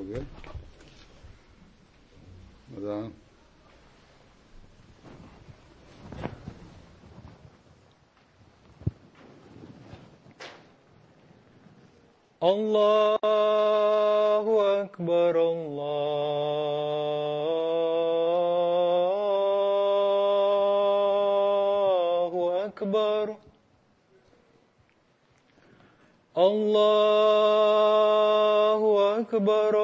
हो गया अज़ान। अल्लाहु अकबर अल्लाहु अकबर अल्लाहु अकबर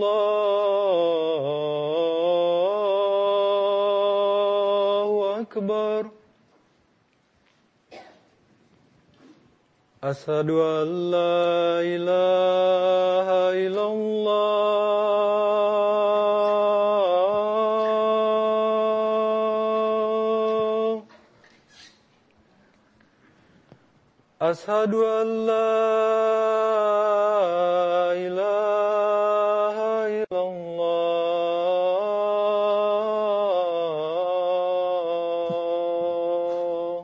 अल्लाहु अकबर अशहदु अल्ला इलाहा इल्लल्लाह अशहदु अल्ला इलाहा इल्लल्लाह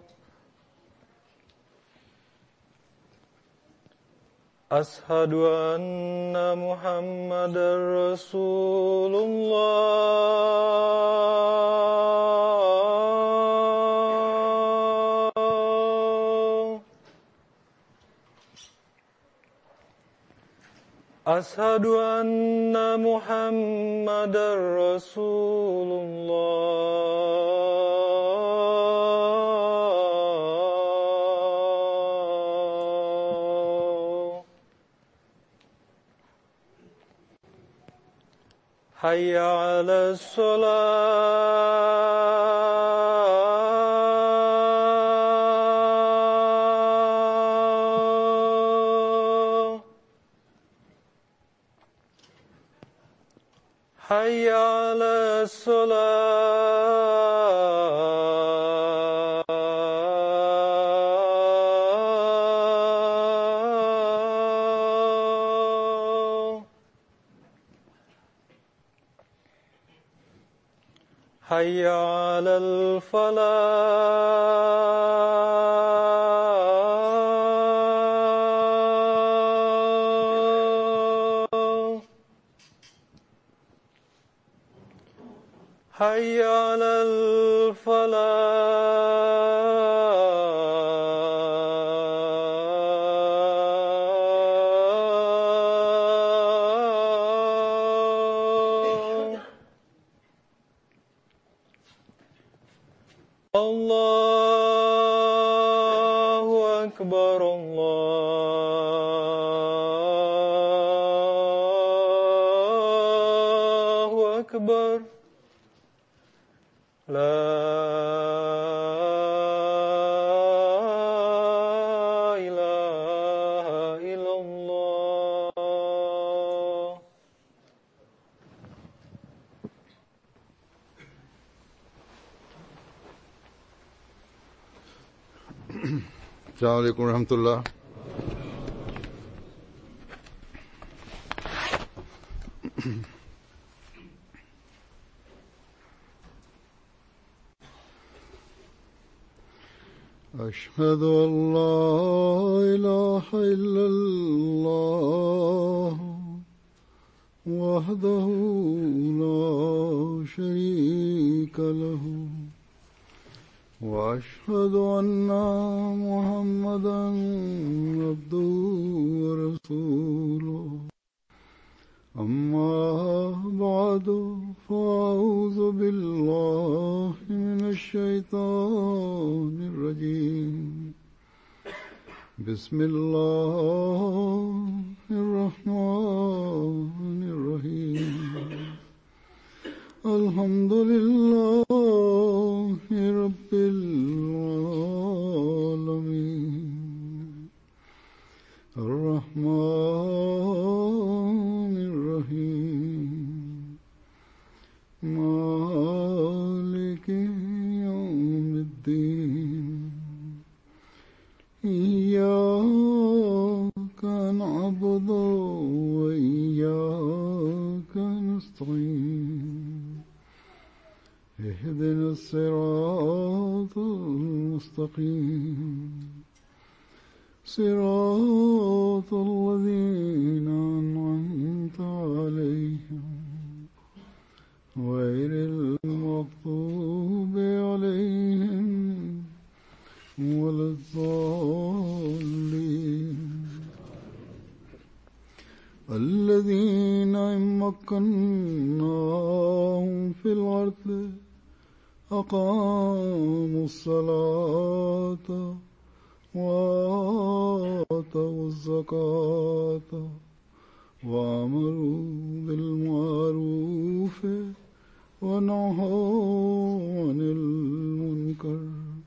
अशहदु अन्ना मुहम्मदर रसूलुल्लाह अशहदु अन्ना मुहम्मदर रसूलुल्लाह हय्या अलस्सलाह हय्या अलस्सलाह हय्या अलल फलाह हय्या अलल फलाह अल्लाहु अकबर अल्लाहु अकबर ला इलाहा इल्लल्लाह अस्सलामु अलैकुम रहमतुल्लाह। أشهد أن لا إله إلا الله وحده لا شريك له وأشهد أن محمدا عبده ورسوله أما بعد فأعوذ بالله من الشيطان الرجيم بسم الله الرحمن الرحيم الحمد لله رب العالمين الرحمن الرحيم مالك يوم الدين إياك نعبد وإياك نستعين اهدنا الصراط المستقيم صراط الذين أنعمت أنعمت عليهم غير المغضوب عليهم ولا الضالين الذين إن مكناهم في الأرض أقاموا الصلاة وآتوا الزكاة وأمروا بالمعروف ونهوا عن المنكر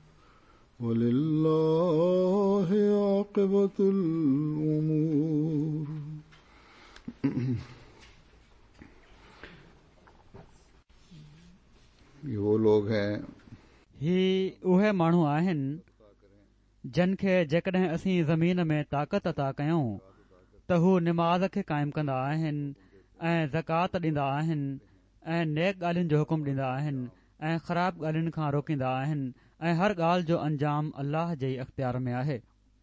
ولله عاقبة الأمور. ये वो लोग हैं ही उहे माण्हू आहिनि जिन खे जेकॾहिं असीं ज़मीन में ताक़त अता कयूं त हू निमाज़ खे क़ाइमु कंदा आहिनि ऐं ज़कात ॾींदा आहिनि ऐं नेक ॻाल्हियुनि जो हुकुम ॾींदा आहिनि ऐं ख़राब ॻाल्हियुनि खां रोकींदा आहिनि ऐं हर ॻाल्हि जो अंजाम अल्लाह जे अख़्तियार में आहे.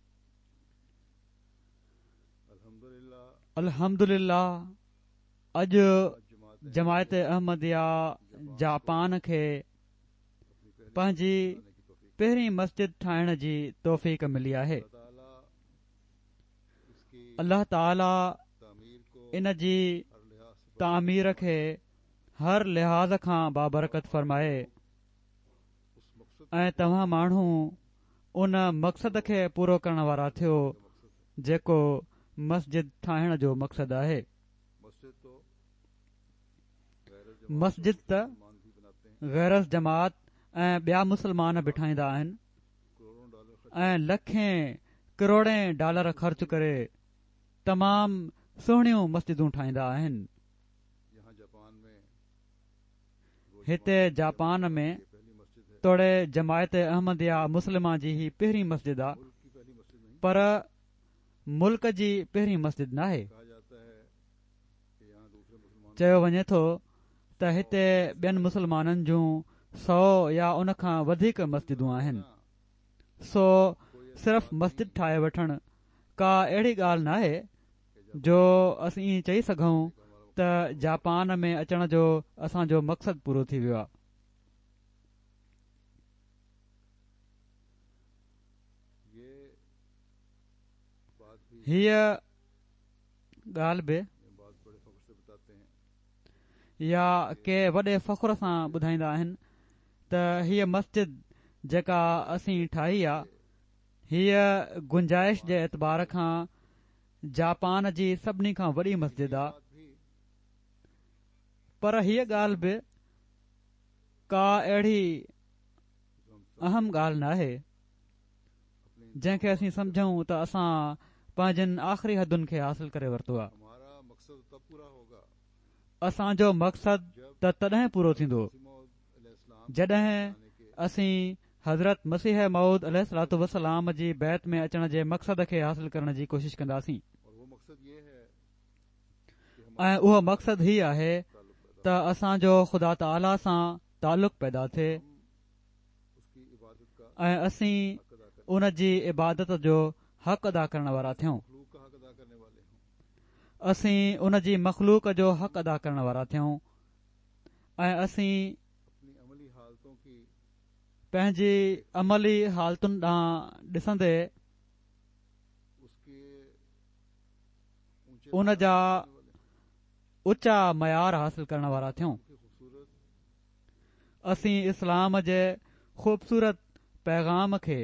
अल्हम्दुलिल्लाह अॼु जमायत अहमदिया जापान खे पंहिंजी पहिरीं मस्जिद ठाहिण जी तौफ़ीक़ मिली आहे. अल्लाह ताला इन जी तामीर खे हर लिहाज़ खां बाबरकत फ़रमाए ऐं तव्हां माण्हू उन मक़सद खे पूरो करण वारा थियो जेको मस्जिद ठाहिण जो मक़सदु आहे. मस्जिद त गैरस जमात ऐं ॿिया मुस्लमान बि ठाहींदा आहिनि ऐं लखें करोड़ें डॉलर ख़र्च करे तमामु सुहिणियूं मस्जिदूं ठाहींदा आहिनि. हिते जापान में तोड़े जमायत अहमदिया मुस्लिमा जी ही पहिरीं मस्जिद आहे पर मुल्क जी पहिरीं मस्जिद नाहे. चयो वञे थो त हिते ॿियनि मुस्लमाननि जूं 100 या उन खां वधीक मस्जिदूं आहिनि. सो सिर्फ़ मस्जिद ठाहे वठणु का अहिड़ी ॻाल्हि नाहे जो असीं चई सघूं त जापान में अचण जो असांजो मक़सदु पूरो थी वियो आहे. हीअ ॻाल्हि बि या के वॾे फ़ख्र सां ॿुधाईंदा आहिनि त हीअ मस्जिद जेका असीं ठाही आहे हीअ गुंजाइश जे एतबार खां जापान जी सभिनी खां वॾी मस्जिद आहे. पर हीअ ॻाल्हि बि का अहिड़ी अहम ॻाल्हि नाहे जंहिंखे असीं सम्झूं त असां पंहिंजनि आख़िरी हदुनि खे हासिल करे वरितो आहे. असांजो मक़सदु त तॾहिं पूरो थींदो जॾहिं असीं हज़रत मसीह मऊद अलैहिस्सलातु वस्सलाम जी बैत में अचण जे मक़सद खे हासिल करण जी कोशिश कंदासीं. ऐं उहो मक़सदु ही आहे त असांजो ख़ुदा ताला सां तालुक़ पैदा थिए ऐं असीं उन जी इबादत जो हक़ अदा करण वारा थियूं. असीं उन जी मख़लूक जो हक़ अदा करण वारा थियूं ऐं असीं पंहिंजी अमली हालतुनि ॾांहुं ॾिसंदे उन जा ऊचा मयार हासिल करण वारा थियूं. असीं इस्लाम जे ख़ूबसूरत पैगाम खे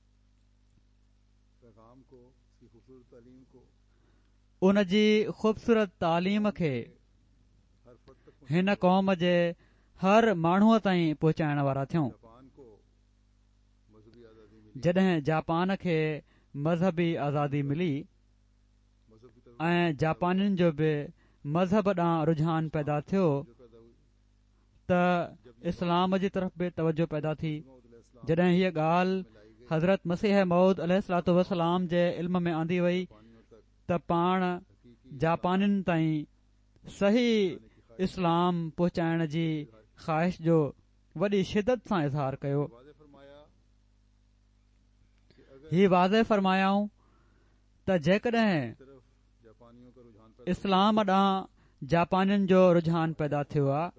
उन जी ख़ूबसूरत तालीम खे हिन क़ौम जे हर माण्हूअ ताईं पहुचाइण वारा थियूं. जॾहिं जापान खे मज़हबी आज़ादी मिली ऐं जापानियुनि जो बि मज़हब ॾांहुं रुझान पैदा थियो त इस्लाम जी तरफ़ बि तवजो पैदा थी. जॾहिं हीअ ॻाल्हि हज़रत मसीह मऊद अलैहिस्सलातु वस्सलाम जे इल्म में आंदी वई त पाण जापानियुनि ताईं सही इस्लाम पहुचाइण जी ख़्वाहिश जो वॾी शिदत सां इज़हार कयो. ही वाज़े फ़रमायाऊं त जेकॾहिं इस्लाम ॾांहुं जापानियुनि जो रुझान पैदा थियो आहे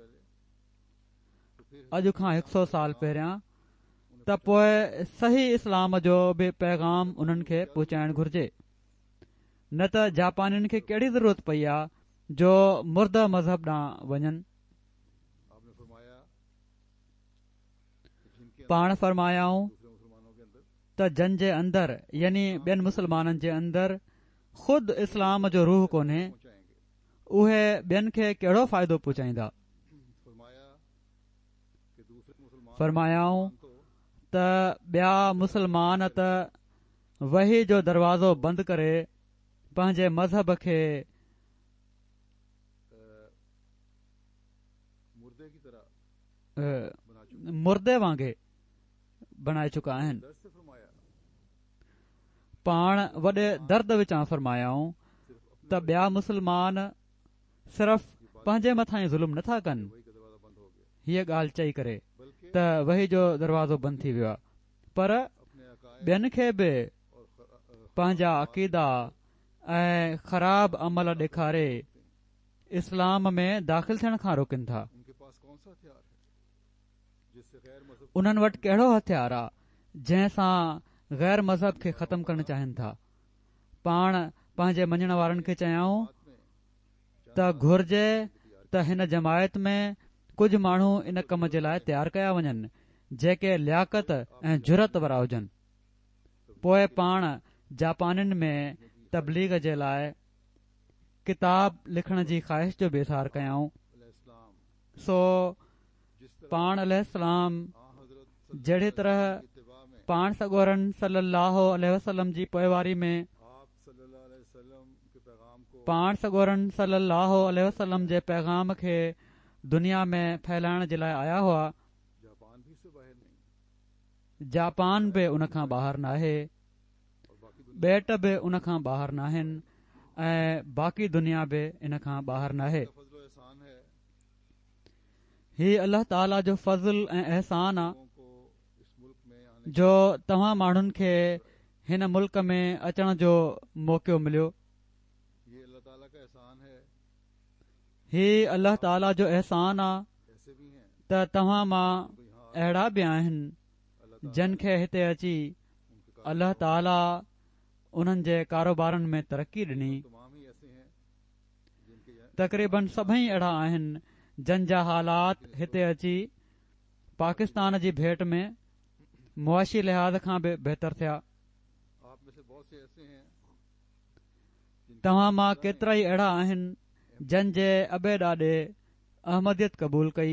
अॼु खां 100 साल पहिरियां, त पोइ सही इस्लाम जो बि पैगाम उन्हनि खे पहुचाइणु घुर्जे। न त जापानियुनि खे कहिड़ी ज़रूरत पई आहे जो मुर्दा मज़हब ॾांहुं वञनि। पाण फरमायाऊं त जन जे अंदरि यानी ॿियनि मुस्लमाननि जे अंदरि ख़ुदि इस्लाम जो रूह कोन्हे, उहे ॿियनि खे कहिड़ो फ़ाइदो पहुचाईंदा। फरमायाऊं त ॿिया मुस्लमान त वही जो दरवाज़ो बंदि करे पंहिंजे मज़हब खे मुर्दे वांगुरु बणाए चुका आहिनि। पाण वॾे दर्द विचां फरमायाऊं त ॿिया मुस्लमान सिर्फ़ पंहिंजे मथां ई ज़ुल्म नथा कनि, हीअ ॻाल्हि चई करे त वही जो दरवाज़ो बंदि थी वियो आहे, पर ॿियनि खे बि पंहिंजा अक़ीदा ऐं ख़राब अमल ॾेखारे इस्लाम में दाख़िल थियण खां रोकनि था। उन्हनि वटि कहिड़ो हथियार आहे जंहिं सां गैर मज़हब खे ख़तमु करणु चाहिनि था। पाण पंहिंजे मञण वारनि खे चयाऊं त घुर्जे त हिन जमायत में कुझु माण्हू इन कम जे लाइ तयारु कया वञनि जेके लियाकत ऐं जुरत वारा हुजनि। पोइ पाण जापानियुनि में तबलीग जे लाइ किताब लिखण जी ख़्वाहिश जो बि इज़हार कयाऊं। सो पाण अलैहिस्सलाम जहिड़ी तरह पाण सॻोरनि सल्लल्लाहु अलैहि वसल्लम जी पोइवारी में पाण सॻोरनि सल्लल्लाहु अलैहि वसल्लम जे पैगाम खे दुनिया में फैलाइण जे लाइ आया हुआ, जापान बि उन खां ॿाहिरि नाहे, ॿेट बि उन खां ॿाहिरि नाहिनि ऐं बाक़ी दुनिया बि इन खां ॿाहिरि नाहे। हीउ अल्लाह ताला जो फज़ल ऐं अहसान आहे जो तव्हां माण्हुनि खे हिन मुल्क में अचण जो मौक़ो मिलियो। हीउ अल्लाह ताला जो अहसान आहे त तव्हां मां अहिड़ा बि आहिनि जिन खे हिते अची अल्लाह ताला उन्हनि जे कारोबारनि में तरक़ी ॾिनी। तक़रीबन सभई अहिड़ा आहिनि जन जा हालात हिते अची पाकिस्तान जी भेट में मुआशी लिहाज़ खां बि बहितर थिया। तव्हां मां केतिरा ई अहिड़ा आहिनि जन जे अबे ॾाॾे अहमदियत क़बूल कई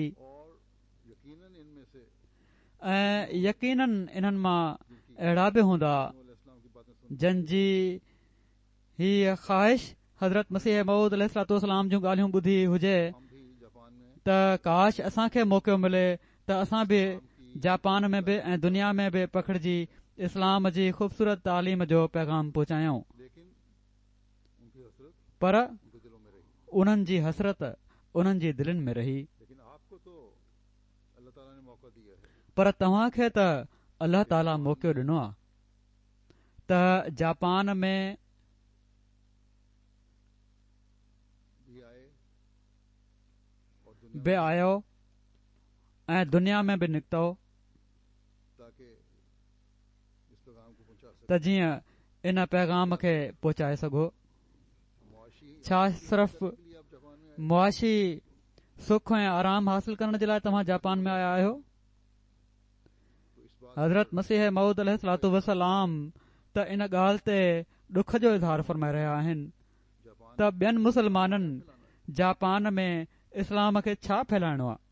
ऐं यकीनन इन्हनि मां अहिड़ा बि हूंदा जन जी हीअ ख़्वाहिश हज़रत मसीह मऊद अलैहिस्सलाम जूं ॻाल्हियूं ॿुधी हुजे त काश असांखे मौक़ो मिले त असां बि जापान में बि ऐं दुनिया में बि पखिड़िजी इस्लाम जी ख़ूबसूरत तालीम जो पैगाम पहुचायूं। पर उन्हनि जी हसरत उन्हनि जी दिलनि में रही। पर तव्हां खे त अल्लाह ताला मौक़ो ॾिनो आहे त जापान में बि आयो ऐं दुनिया में बि निकितो त जीअं इन पैगाम खे पहुचाए सघो। छा सिर्फ़ मुआशी सुख ऐं आराम हासिल करण जे लाइ तव्हां जापान में आया आहियो? हज़रत मसीह मऊद अलैहिस्सलातु वसलाम त इन ॻाल्हि ते ॾुख जो इज़हार फरमाए रहिया आहिनि त ॿियनि मुस्लमाननि जापान में इस्लाम खे छा फैलाइणो आहे,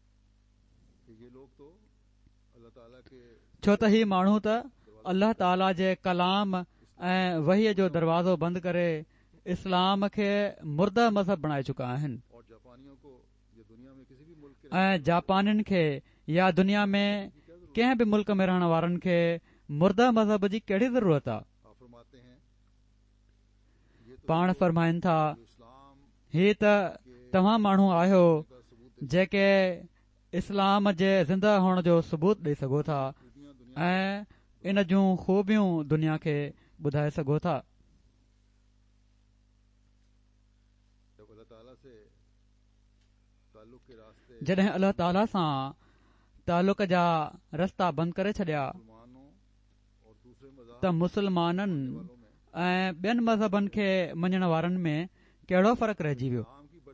छो त ही माण्हू त अल्लाह ताला जे कलाम ऐं वहीअ जो दरवाज़ो बंदि करे इस्लाम खे मुर्दा मज़हब बणाए चुका आहिनि ऐं जापानियुनि खे या दुनिया में कंहिं बि मुल्क में रहण वारनि खे मुर्दा मज़हब जी कहिड़ी ज़रूरत आहे। पाण फरमाइनि था ही त तव्हां माण्हू आहियो जेके इस्लाम जे ज़िंदा हुअण जो सबूत ॾेई सघो था ऐं इन जूं खूबियूं दुनिया खे ॿुधाए सघो था। जॾहिं अलाह ताला सां तालुक जा रस्ता बंदि करे छॾिया त मुसलमाननि ऐं ॿियनि मज़हबनि खे मञण वारनि में कहिड़ो फ़र्क़ु रहिजी वियो।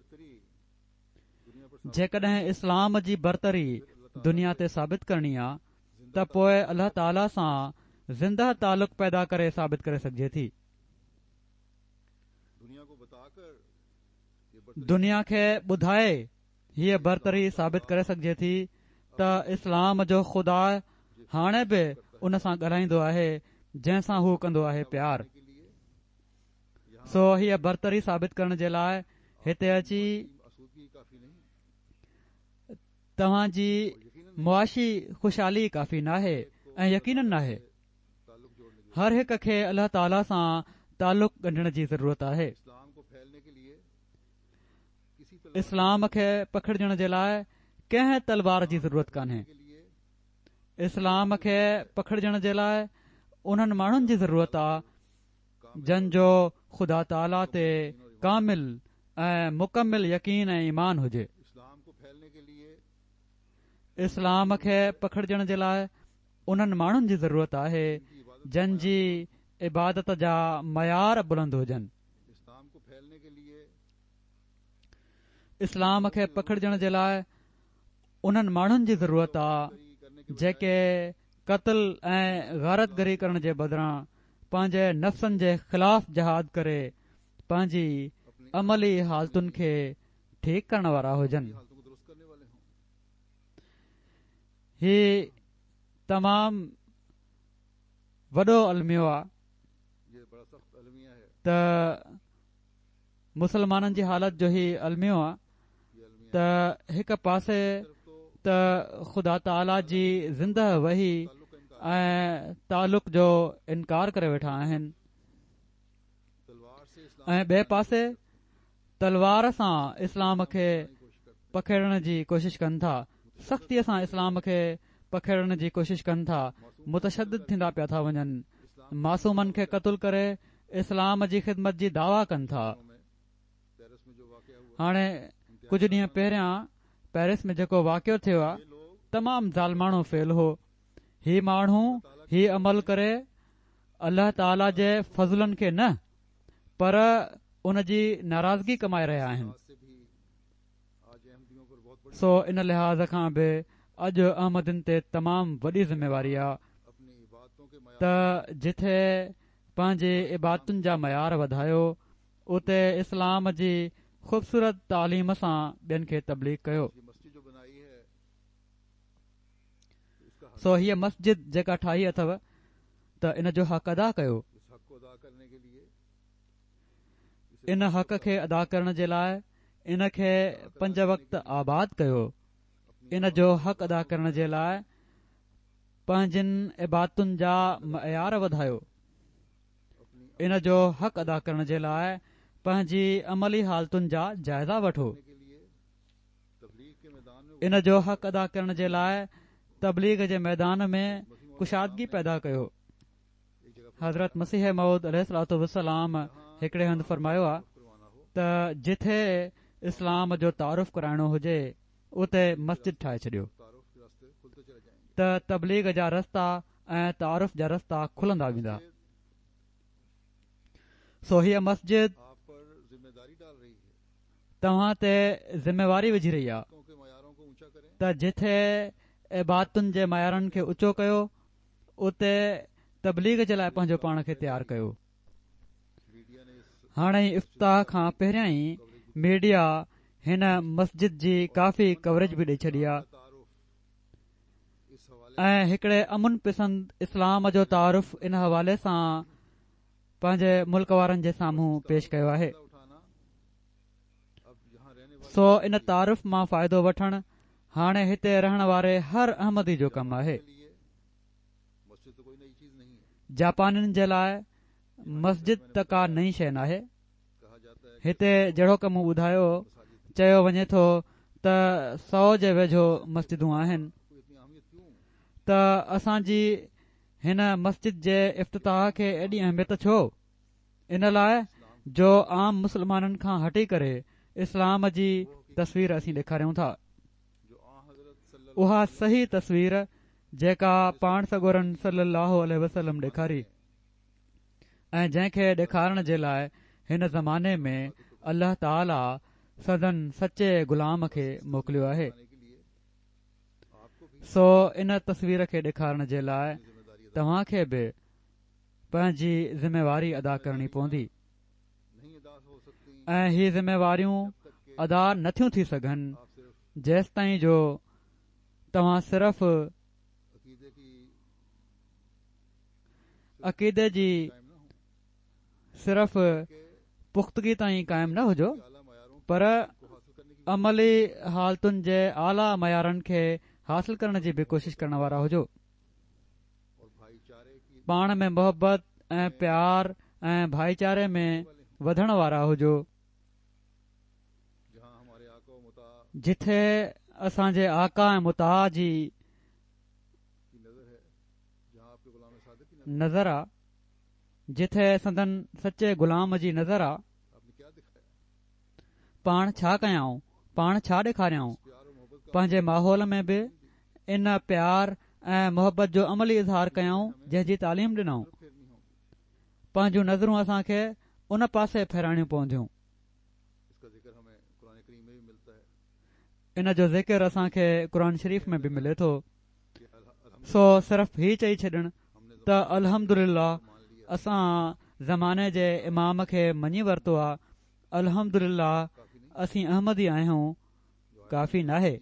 जेकॾहिं इस्लाम जी बरतरी दुनिया ते साबित करणी आहे त पोइ अलाह ताला सां ज़िंदह तालुक़ पैदा करे साबित करे सघिजे थी। दुनिया खे ॿुधाए हीअ बरतरी साबित करे सघिजे थी त इस्लाम जो ख़ुदा हाणे बि उन सां ॻाल्हाईंदो आहे जंहिंसां हू कंदो आहे प्यार। सो हीअ बरतरी साबित करण जे लाइ हिते अची तव्हांजी मुआशी ख़ुशहाली काफ़ी नाहे ऐं यकीनन नाहे। हर हिक खे अलाह ताला सां तालुक़ ॻंढण जी ज़रूरत आहे। इस्लाम खे पखिड़जण जे लाइ कंहिं तलवार जी ज़रूरत कान्हे। इस्लाम खे पखिड़जण जे लाइ उन्हनि माण्हुनि जी ज़रूरत आहे जंहिंजो ख़ुदा ताला ते कामिल ऐं मुकमिल यकीन ऐं ईमान हुजे। इस्लाम खे पखिड़जण जे लाइ उन्हनि माण्हुनि जी ज़रूरत आहे जंहिंजी इबादत जा मयार बुलंद हुजनि। इस्लाम खे पखिड़जण जे लाइ उन्हनि माण्हुनि जी ज़रूरत आहे जेके क़त्ल ऐं गारतगरी करण जे बदिरां पंहिंजे नफ़्सनि जे ख़िलाफ़ जहाद करे पंहिंजी अमली हालतुनि खे ठीकु करण वारा हुजनि। ही तमामु वॾो अलमियो आहे त मुसलमाननि जी हालत जो ही अलमियो आहे त हिक पासे त ख़ुदा ताला जी ज़िंदह वही ऐं तालुक़ जो इनकार करे वेठा आहिनि ऐं ॿिए पासे तलवार सां इस्लाम खे पखेड़ण जी कोशिश कनि था, सख़्तीअ सां इस्लाम खे पखेड़ण जी कोशिश कनि था, मुतशद्दिद थींदा पिया था वञनि, मासूमनि खे क़त्ल करे इस्लाम जी ख़िदमत जी दावा कनि था। हाणे कुझु ॾींहं पहिरियां पेरिस में जेको वाक़ियो थियो आहे तमामु ज़ालमाणो फेल हो। ही माण्हू ही अमल करे अल्लाह ताला जे फज़लनि खे न पर उन जी नाराज़गी कमाए रहिया आहिनि। सो इन लिहाज़ खां बि अॼु अहमदिन ते तमामु वॾी ज़िम्मेवारी आहे त जिथे पंहिंजी इबादतुनि जा मयार वधायो उते इस्लाम जी ख़ूबसूरत तालीम सां ॿियनि खे तबलीग कयो। सो हीअ मस्जिद जेका ठाही अथव त इन जो हक़ अदा कयो। इन हक़ खे अदा करण जे लाइ इन खे 5 वक़्त आबाद कयो। इन जो हक़ अदा करण जे लाइ पंहिंजनि इबादतुनि जा मयार वधायो। इन जो हक़ अदा करण जे लाइ पंहिंजी अमली हालतुनि जा जाइज़ा वठो। इन जो हक़ अदा करण जे लाइ तबलीग जे मैदान में कुशादगी पैदा कयो। हज़रत मसीह मऊद अलैहिस्सलातु वस्सलाम हिकिड़े हंधि फरमायो आहे त जिथे इस्लाम जो तारुफ़ कराइणो हुजे उते मस्जिद ठाहे छॾियो त तबलीग जा रस्ता ऐं तारुफ़ जा रस्ता खुलंदा वेंदा। सो हीअ मस्जिद तव्हां ते ज़िम्मेवारी विझी रही आहे त जिथे इबादतुनि जे मयारनि खे ऊचो कयो उते तबलीग जे लाइ पंहिंजो पाण खे तयारु कयो। हाणे इफ़्ताह खां पहिरियां ई मीडिया हिन मस्जिद जी काफ़ी कवरेज बि ॾेई छॾी आहे ऐं हिकिड़े अमुन पसंद इस्लाम जो तारुफ़ इन हवाले सां पंहिंजे मुल्क वारनि जे साम्हूं पेश कयो आहे। सो इन तारुफ़ मां फ़ाइदो वठणु हाणे हिते रहण वारे हर अहमदी जो कमु आहे। जापानियुनि जे लाइ मस्जिद त का नई शइ नाहे। हिते जहिड़ो कमु ॿुधायो चयो वञे थो त 100 जे वेझो मस्जिदूं आहिनि त असांजी हिन मस्जिद जे इफ़्तिताह खे एॾी अहमियत छो? इन लाइ जो आम मुसलमाननि खां हटी करे इस्लाम जी तस्वीर असीं ॾेखारियूं था उहा सही तस्वीर जेका पाण सगोरन सल्लल्लाहु अलैहि वसल्लम ॾेखारी ऐं जंहिंखे ॾेखारण जे लाइ हिन ज़माने में अल्लाह ताला सदन सचे ग़ुलाम खे मोकिलियो आहे। सो इन तस्वीर खे ॾेखारण जे लाइ तव्हां खे बि पंहिंजी ज़िम्मेवारी अदा करणी पवंदी ऐं ही ज़िम्मेवारियूं अदा नथियूं थी सघनि जेसि ताईं जो तव्हां सिर्फ़ अक़ीदे जी सिर्फ़ पुख़्तगी ताईं क़ाइमु न हुजो पर अमली हालतुनि जे आला मयारनि खे हासिल करण जी बि कोशिश करण वारा हुजो। पाण में मोहबत ऐं प्यार ऐं भाईचारे में वधण वारा हुजो। जिथे असांजे आका ऐं मुता जी नज़र आहे, जिथे संदन सचे ग़ुलाम जी नज़र आहे, पाण छा कयाऊं, पाण छा ॾेखारियाऊं। पंहिंजे माहौल में बि इन प्यार ऐं मोहबत जो अमली इज़हार कयाऊं जंहिंजी तालीम ॾिनऊं। पंहिंजूं नज़रूं असांखे उन पासे फेराइणियूं पवंदियूं। इन जो ज़िक्र असांखे क़ुर शरीफ़ में बि मिले थो। सो सिर्फ़ ही चई छॾण त अल्हम्दुलिल्लाह असां ज़माने जे इमाम खे मञी वरितो आहे, अल्हम्दुलिल्लाह असीं अहमदी आहियूं, काफ़ी नाहे।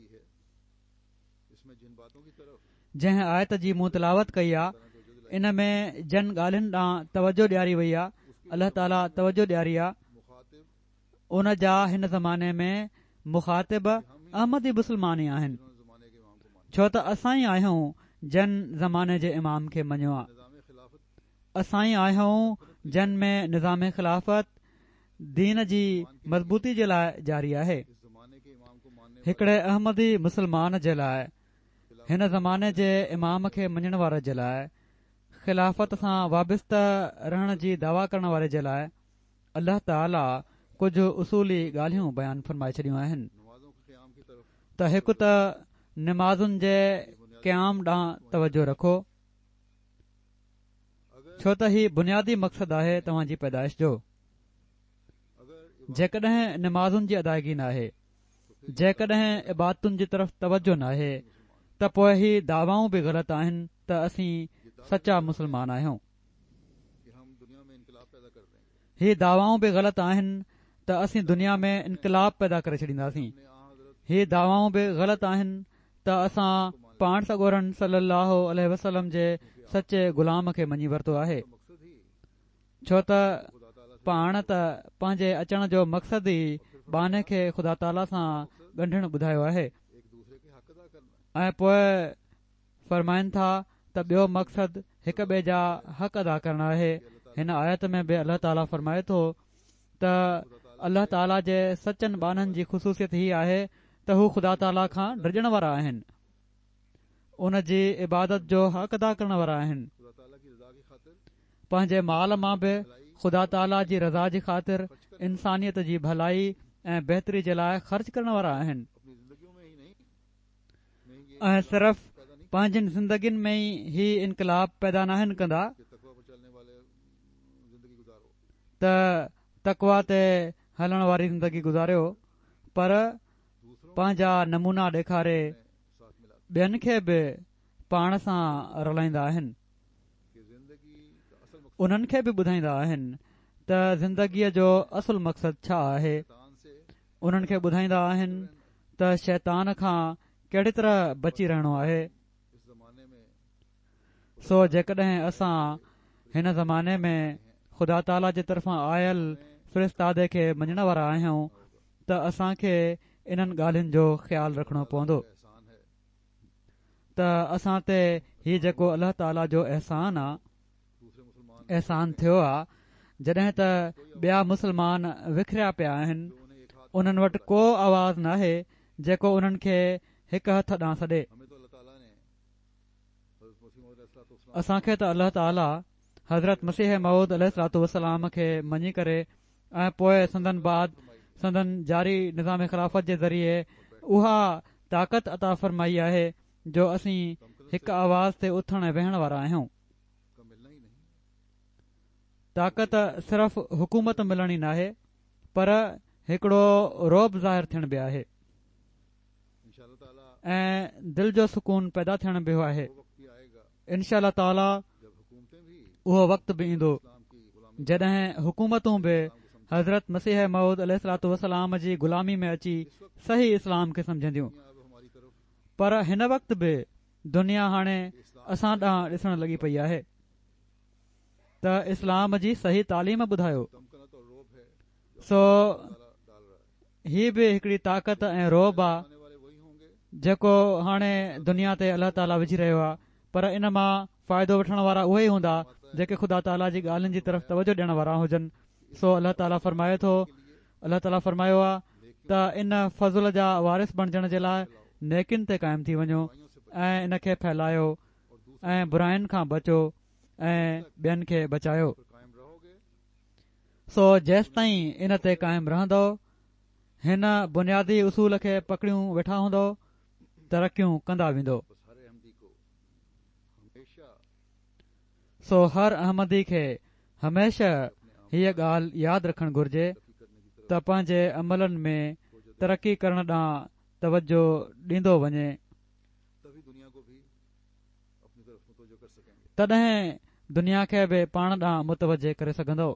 जंहिं आयत जी मूं तिलावत कई आहे इन में जन ॻाल्हियुनि ॾांहुं तवजो ॾियारी वई आहे, अल्लाह ताला तवजो ॾियारी आहे। उन जा हिन ज़माने में मुखातिब अहमदी मुस्लमान ई आहिनि, छो त असां ई आहियूं जन ज़माने जे इमाम खे मञियो आहे। असां ई आहियूं जन में निज़ाम ख़िलाफ़त दीन जी मज़बूती जे लाइ जारी आहे। हिकिड़े अहमदी मुस्लमान जे लाइ हिन ज़माने जे इमाम खे मञण वारे जे लाइ ख़िलाफ़त सां वाबिस्ता रहण जी दावा करण वारे जे लाइ अल्लाह ताला कुझु उसूली ॻाल्हियूं बयानु फरमाए छॾियूं आहिनि। त हिकु त निमाज़ुनि जे क़याम ॾांहुं तवजो रखो, छो त ही बुनियादी मक़सदु आहे तव्हांजी पैदाइश जो। जेकॾहिं निमाज़ुनि जी अदायगी नाहे, जेकॾहिं इबादतुनि जी तरफ़ तवजो नाहे, त पोइ ही दावाऊं बि ग़लति आहिनि त असीं सचा मुस्लमान आहियूं। ही दावाऊं बि ग़लति आहिनि त असीं दुनिया में इनकलाब पैदा करे छॾींदासीं। ही दावाऊं बि ग़लति आहिनि त असां पाण सगोरन सल्लल्लाहु अलैहि वसल्लम जे सचे ग़ुलाम खे मञी वरितो आहे, छो त पाण त पंहिंजे अचण जो मक़सदु ई बाने खे ख़ुदा ताला सां ॻंढणु ॿुधायो आहे। ऐं पोइ फरमाइनि था त ॿियो मक़सदु हिक ॿिए जा हक़ अदा करणु आहे। हिन आयत में बि अल्लाह ताला फरमाए थो त अल्लाह ताला जे सचनि बाननि जी ख़ुसूसियत ही आहे त हू ख़ुदा ताला खां डिॼण वारा आहिनि, उन जी इबादत जो हक़ अदा करण वारा आहिनि, पंहिंजे माल मां बि ख़ुदा ताला जी रज़ा जी ख़ातिर इंसानियत जी भलाई ऐं बहितरी जे लाइ ख़र्च करण वारा आहिनि। ऐं सिर्फ़ पंहिंजनि ज़िंदगियुनि में ई इनकलाब पैदा नाहिनि कंदा त तक़वा ते हलण वारी ज़िंदगी गुज़ारियो, पर पंहिंजा नमूना ॾेखारे ॿियनि खे बि पाण सां रलाईंदा आहिनि। उन्हनि खे बि ॿुधाईंदा आहिनि त ज़िंदगीअ जो असुल मक़सदु छा आहे। उन्हनि खे ॿुधाईंदा आहिनि त शैतान खां कहिड़ी तरह बची रहणो आहे। सो जेकॾहिं असां हिन ज़माने में ख़ुदा ताला जे तरफ़ां आयल फ़िरिस्तादे खे मञण वारा आहियूं त असांखे इन्हनि ॻाल्हियुनि जो ख़्यालु रखणो पवंदो त असां ते हीउ जेको अल्लाह ताला जो अहसान आहे, अहसान थियो आहे, जॾहिं त ॿिया मुस्लमान विखरिया पिया आहिनि, उन्हनि वटि को आवाज़ नाहे जेको उन्हनि खे हिकु हथ ॾांहुं सॾे। असांखे त अल्लाह ताला हज़रत मसीह मऊद अलैहिस्सलातु वस्सलाम खे मञी करे ऐं पोइ संदन बाद संदन जारी निज़ाम ख़िलाफ़त जे ज़रिए उहा ताक़त अता फ़रमाई आहे जो असीं हिकु आवाज़ ते उथण ऐं वेहण वारा आहियूं। ताक़त सिर्फ़ हुकूमत मिलण ई नाहे, पर हिकिड़ो रोब ज़ाहिर थियण बि आहे ऐं दिल जो सुकून पैदा थियण बि आहे। इनशा ताला उहो वक़्तु बि ईंदो जॾहिं हुकूमतूं बि हज़रत मसीह मऊद अलैहिस्सलातु वसलाम जी ग़ुलामी में अची सही इस्लाम खे समझंदियूं। पर हिन वक़्त बि दुनिया हाणे असां ॾांहुं ॾिसण लॻी पई आहे त इस्लाम जी सही तालीम ॿुधायो। सो ही बि हिकिड़ी ताक़त ऐं रोब आहे जेको हाणे दुनिया ते अलाह ताला विझी रहियो आहे। पर इन मां फ़ाइदो वठण वारा उहे ई हूंदा जेके ख़ुदा ताला जी ॻाल्हियुनि जी तरफ़ तवजो ॾियण वारा हुजनि। सो अलाह ताला फरमाए थो, अलाह ताला फरमायो आहे त इन फज़ुल जा वारिस बणजण जे लाइ नेकिन ते क़ाइमु थी वञो ऐं इन खे फैलायो ऐं बुराइनि खां बचो ऐं ॿियनि खे बचायो। सो जेसि ताईं इन ते क़ाइमु रहंदो, हिन बुनियादी उसूल खे पकड़ियूं वेठा हूंदो, तरक़ियूं कंदा वेंदो। सो हर अहमदी खे हमेशा हीअ ॻाल्हि यादि रखणु घुर्जे त पंहिंजे अमलनि में तरक़ी करण ॾांहुं तवजो ॾींदो वञे, तॾहिं दुनिया खे बि पाण ॾांहुं मुतवजे करे सघंदो।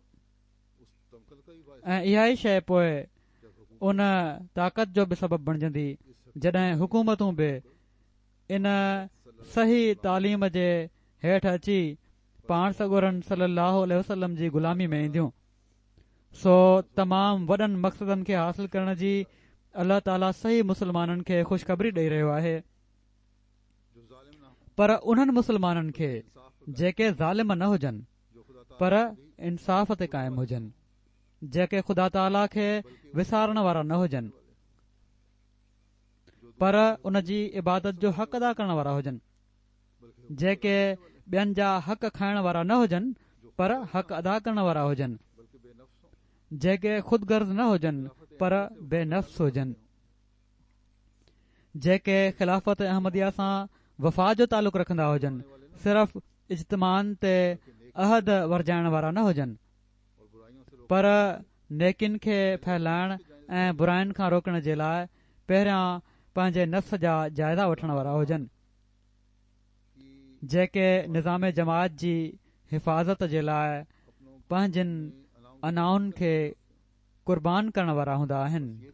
ऐं इहा ई शइ पोइ उन ताक़त जो बि सबबु बणजंदी जॾहिं हुकूमतूं बि इन सही तालीम जे हेठि अची पाण सॻोरन सल्लल्लाहु अलैहि वसल्लम जी ग़ुलामी में ईंदियूं। सो तमामु वॾनि मक़सदनि खे हासिल करण जी अल्लाह ताला सही मुसलमाननि खे ख़ुशख़बरी ॾेई रहियो आहे। पर उन्हनि मुसलमाननि खे जेके ज़ालिम न हुजनि पर इंसाफ़ ते क़ाइमु हुजनि, जेके ख़ुदा ताला खे विसारण वारा न हुजनि पर उन जी इबादत जो हक़ अदा करण वारा हुजनि, जेके ॿियनि जा हक़ खाइण वारा न हुजनि पर हक़ अदा करण वारा हुजनि, जेके ख़ुदगर्ज़ न हुजनि पर बेनफ़्स हुजनि, जेके ख़िलाफ़त अहमदिया सां वफ़ा जो तालुक़ रखंदा हुजनि, सिर्फ़ इज्तिमान ते अहद वरजाइण वारा न हुजनि पर नेकिन खे फैलाइण ऐं बुराइनि खां रोकण जे लाइ पहिरियां पंहिंजे नफ़्स जा जाइज़ा वठण वारा हुजनि, जेके निज़ाम जमात जी हिफ़ाज़त जे लाइ पंहिंजनि अनाउनि खे क़ुर्बान करण वारा हूंदा आहिनि।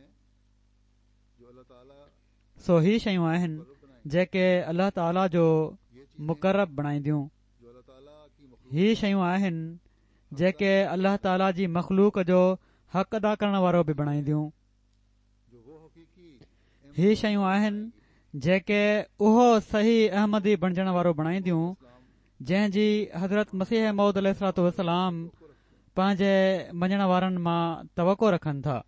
सो ही शयूं आहिनि जेके अल्लाह ताला जो मुक़रब बणाईंदियूं। ही शयूं आहिनि जेके अल्लाह ताला जी मख़लूक जो हक़ अदा करण वारो बि बणाईंदियूं। ही शयूं आहिनि जेके उहो सही अहमदी बणजण वारो बणाईंदियूं जंहिंजी हज़रत मसीह मऊद अलैहिस्सलातु वसलाम पंहिंजे मञण वारनि मां तवक़ो रखनि था।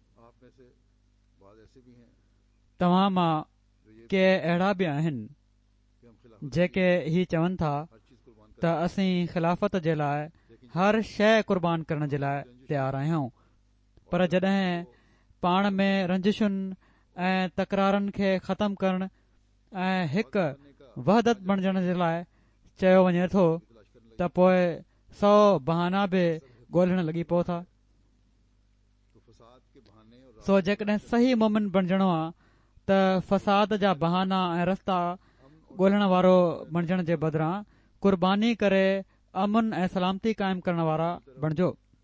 तव्हां मां के अहिड़ा बि आहिनि जेके ही चवनि था त असीं ख़िलाफ़त जे लाइ हर शइ क़ुर्बान करण जे लाइ तयारु आहियूं, पर जॾहिं पाण में रंजिशुनि ऐं तकरारनि खे ख़तमु करण ऐं हिकु वहदत बणजण जे लाइ चयो वञे थो त पोइ 100 बहाना बि ॻोल्हण लॻी पओ था। सो जेकॾहिं सही मोमिन बणजणो आहे त फ़साद जा बहाना ऐं रस्ता ॻोल्हण वारो बणजण जे बदिरां क़ुर्बानी करे अमन ऐं सलामती क़ाइमु करण वारा बणिजो।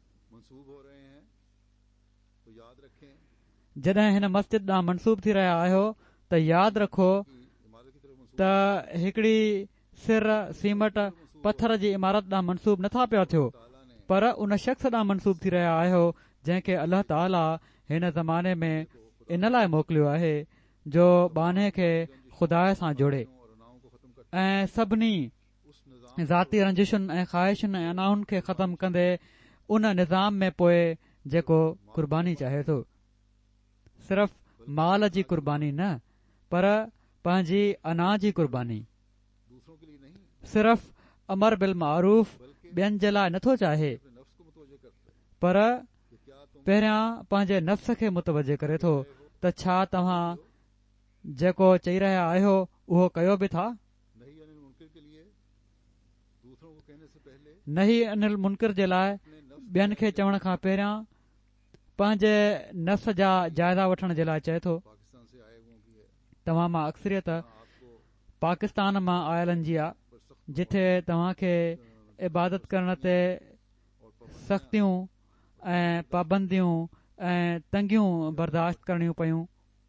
जॾहिं हिन मस्जिद ॾांहुं मनसूब थी रहिया आहियो त यादि रखो त हिकिड़ी सिर सीमट पत्थर जी इमारत ॾांहुं मनसूब नथा पिया थियो, पर उन शख़्स ॾांहुं मनसूब थी रहिया आहियो जंहिंखे अल्लाह ताला हिन ज़माने में इन लाइ मोकिलियो आहे जो बाने खे ख़ुदा सां जोड़े ऐं सभिनी ज़ाती रंजिशुनि ऐं ख़्वाहिशुनि ऐं अनाउनि खे ख़तमु कंदे उन निज़ाम में पोइ जेको क़ुर्बानी चाहे थो, सिर्फ़ माल जी क़ुर्बानी न पर पंहिंजी अना जी क़ुर्बानी, सिर्फ़ अमर बिल मारूफ़ ॿियनि जे लाइ नथो चाहे पर पहिरियां पंहिंजे नफ़्स खे मुतवजे करे थो त छा तव्हां जेको चई रहिया आहियो उहो कयो बि था। नहीं अनिल मुनकर के लिए दूसरों को कहने से पहले नही अनिल मुनकर जे लाइ अपने नफ्स ॿियनि खे चवण खां पहिरियां पंहिंजे नफ़्स जा जाइज़ा वठण जे लाइ चए थो। पाकिस्तान से आए हुओं की है तव्हां मां अक्सरियत आपको पाकिस्तान मां आयलनि जी आहे, पर सख्त जिथे तव्हां खे इबादत करण ते और पाबंदियां सख़्तियूं ऐं पाबंदियूं ऐं तंगियूं बर्दाश्त करणियूं पयूं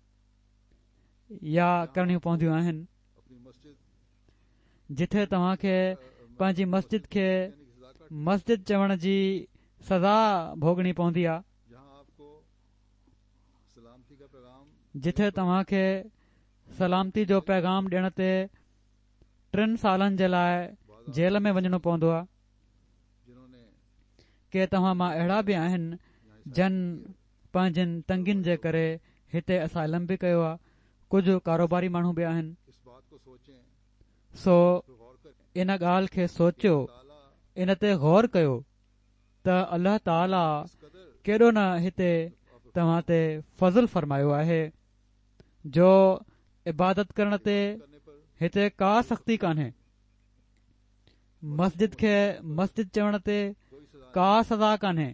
या करणियूं पवंदियूं आहिनि, अपनी मस्जिद जिथे तव्हां खे पंहिंजी मस्जिद खे कहने की सजा काट मस्जिद चवण जी सज़ा भोगणी पवंदी आहे, जहां आपको सलामती का पैगाम जिथे तव्हां खे सलामती जो पैगाम ॾियण ते 3 सालनि जे लाइ जेल में वञणो पवंदो आहे। जिन्होंने के तव्हां मां अहिड़ा बि आहिनि जन पंहिंजनि तंगियुनि जे करे हिते असाइलम बि कयो आहे। कुझु कारोबारी माण्हू बि आहिनि। इस बात को सोचें सो फिर गौर करें इन ॻाल्हि खे सोचियो, ताला इन ते गौर कयो त अल्लाह ताला इस कदर केॾो न हिते तव्हां ते फज़ल फरमायो आहे जो इबादत करण ते करने पर हिते का सख़्ती कान्हे। मस्जिद खे मस्जिद चवण ते कोई सजा का सज़ा कान्हे।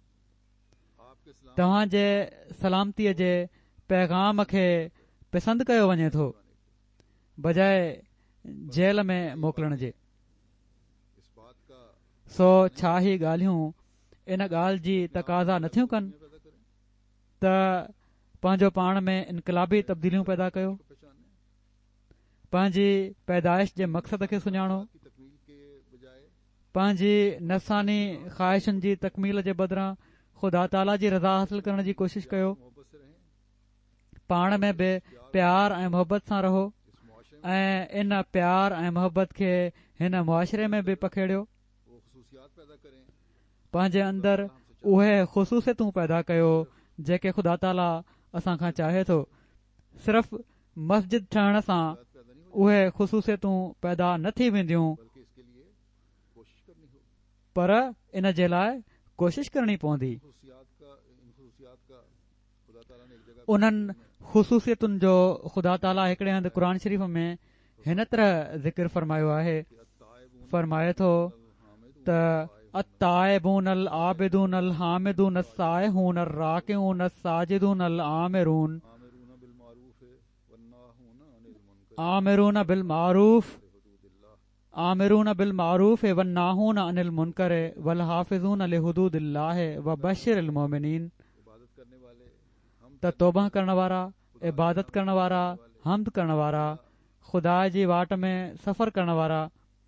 आपके सलाम तव्हां जे सलामतीअ जे पैगाम खे पसंदि कयो वञे थो बजाए जेल में मोकिलण जे। इस बात का सो छा ही ॻाल्हियूं इन ॻाल्हि जी तक़ाज़ा नथियूं कनि पैदा करें त पंहिंजो पाण में इनकलाबी तब्दीलियूं पैदा कयो, को पहचाने पंहिंजी पैदाइश जे मक़सद खे सुञाणो, की तकमील के बजाय पंहिंजी नफ़सानी ख़्वाहिशुनि जी तकमील जे बदिरां ख़ुदा ताला जी रज़ा हासिल करण जी कोशिश कयो। मोहब्बत से रहें। पाण में बि प्यार ऐं मोहबत सां रहो इस मुआशरे में ऐं इन प्यार ऐं मोहबत खे हिन मुआशिरे में बि पखेड़ियो। वो खसूसियात पैदा करें पंहिंजे अंदरि उहे ख़ुशूसियतूं पैदा कयो जेके ख़ुदा ताला असां खां चाहे थो। सिर्फ़ मस्जिद ठहण सां बात पैदा नहीं हो उहे ख़ुशूसियतूं पैदा न थी वेंदियूं, बल्कि इसके लिए कोशिश करनी हो। पर इन जे लाइ कोशिश करणी पवंदी। इन खसूसियात का खुदा ताला ने एक जगह उन्हनि ख़ुशूसियतुनि जो ख़ुदा ताला हिकिड़े हंधि क़ुर शरीफ़ में हिन तरह ज़िक्र फरमायो आहे। फरमाए थो त अत्ताइबून अल आबिदून अल हामिदून अस्साइहून अल राकिऊन अस्साजिदून अल आमिरून आमिरून बिल मारूफ आमिरून बिल मारूफ वन्नाहून अनिल मुनकर वल हाफिजून लिहुदूदिल्लाह व बशिरिल मोमिनीन। इबादत करने वाले हम त तौबा करण वारा, इबादत करण वारा, हमद करण वारा, खुदा जी वाट में सफ़र करण वारा,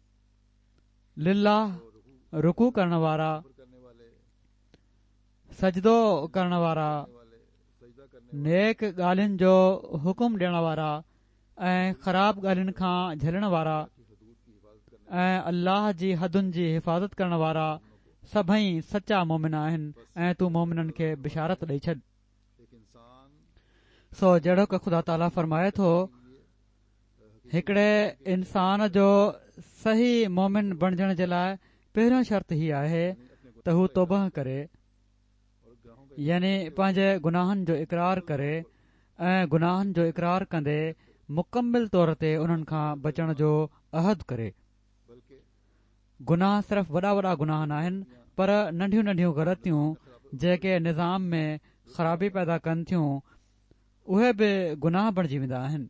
लिल्लाह रुकू करण वारा, करने वाले सजदो करण वारा, सजदा करने नेक ॻाल्हियुनि जो हुकुम ॾियण वारा ऐं ख़राब ॻाल्हियुनि खां झलण वारा हदूद की हिफाजत करने ऐं अल्लाह जी हदुनि जी हिफ़ाज़त करण वारा सभई सचा मोमिन आहिनि ऐं तूं मोमिननि खे बिशारत ॾेई छॾ। एक इंसान सो जहिड़ो कि ख़ुदा ताला फरमाए थो, हिकिड़े इंसान जो सही मोमिन बणजण जे लाइ पहिरियों शर्त ही आहे त हू तौबह करे, और ग्राहों पे यानी पंहिंजे गुनाहनि जो इक़रार करे ऐं गुनाहनि जो इक़रार कंदे मुकमिल तौर ते उन्हनि खां बचण जो अहद करे। बल्कि गुनाह सिर्फ़ वॾा वॾा गुनाह न आहिनि, पर नंढियूं नंढियूं ग़लतियूं जेके निज़ाम में ख़राबी पैदा कनि थियूं उहे बि गुनाह बणिजी वेंदा आहिनि।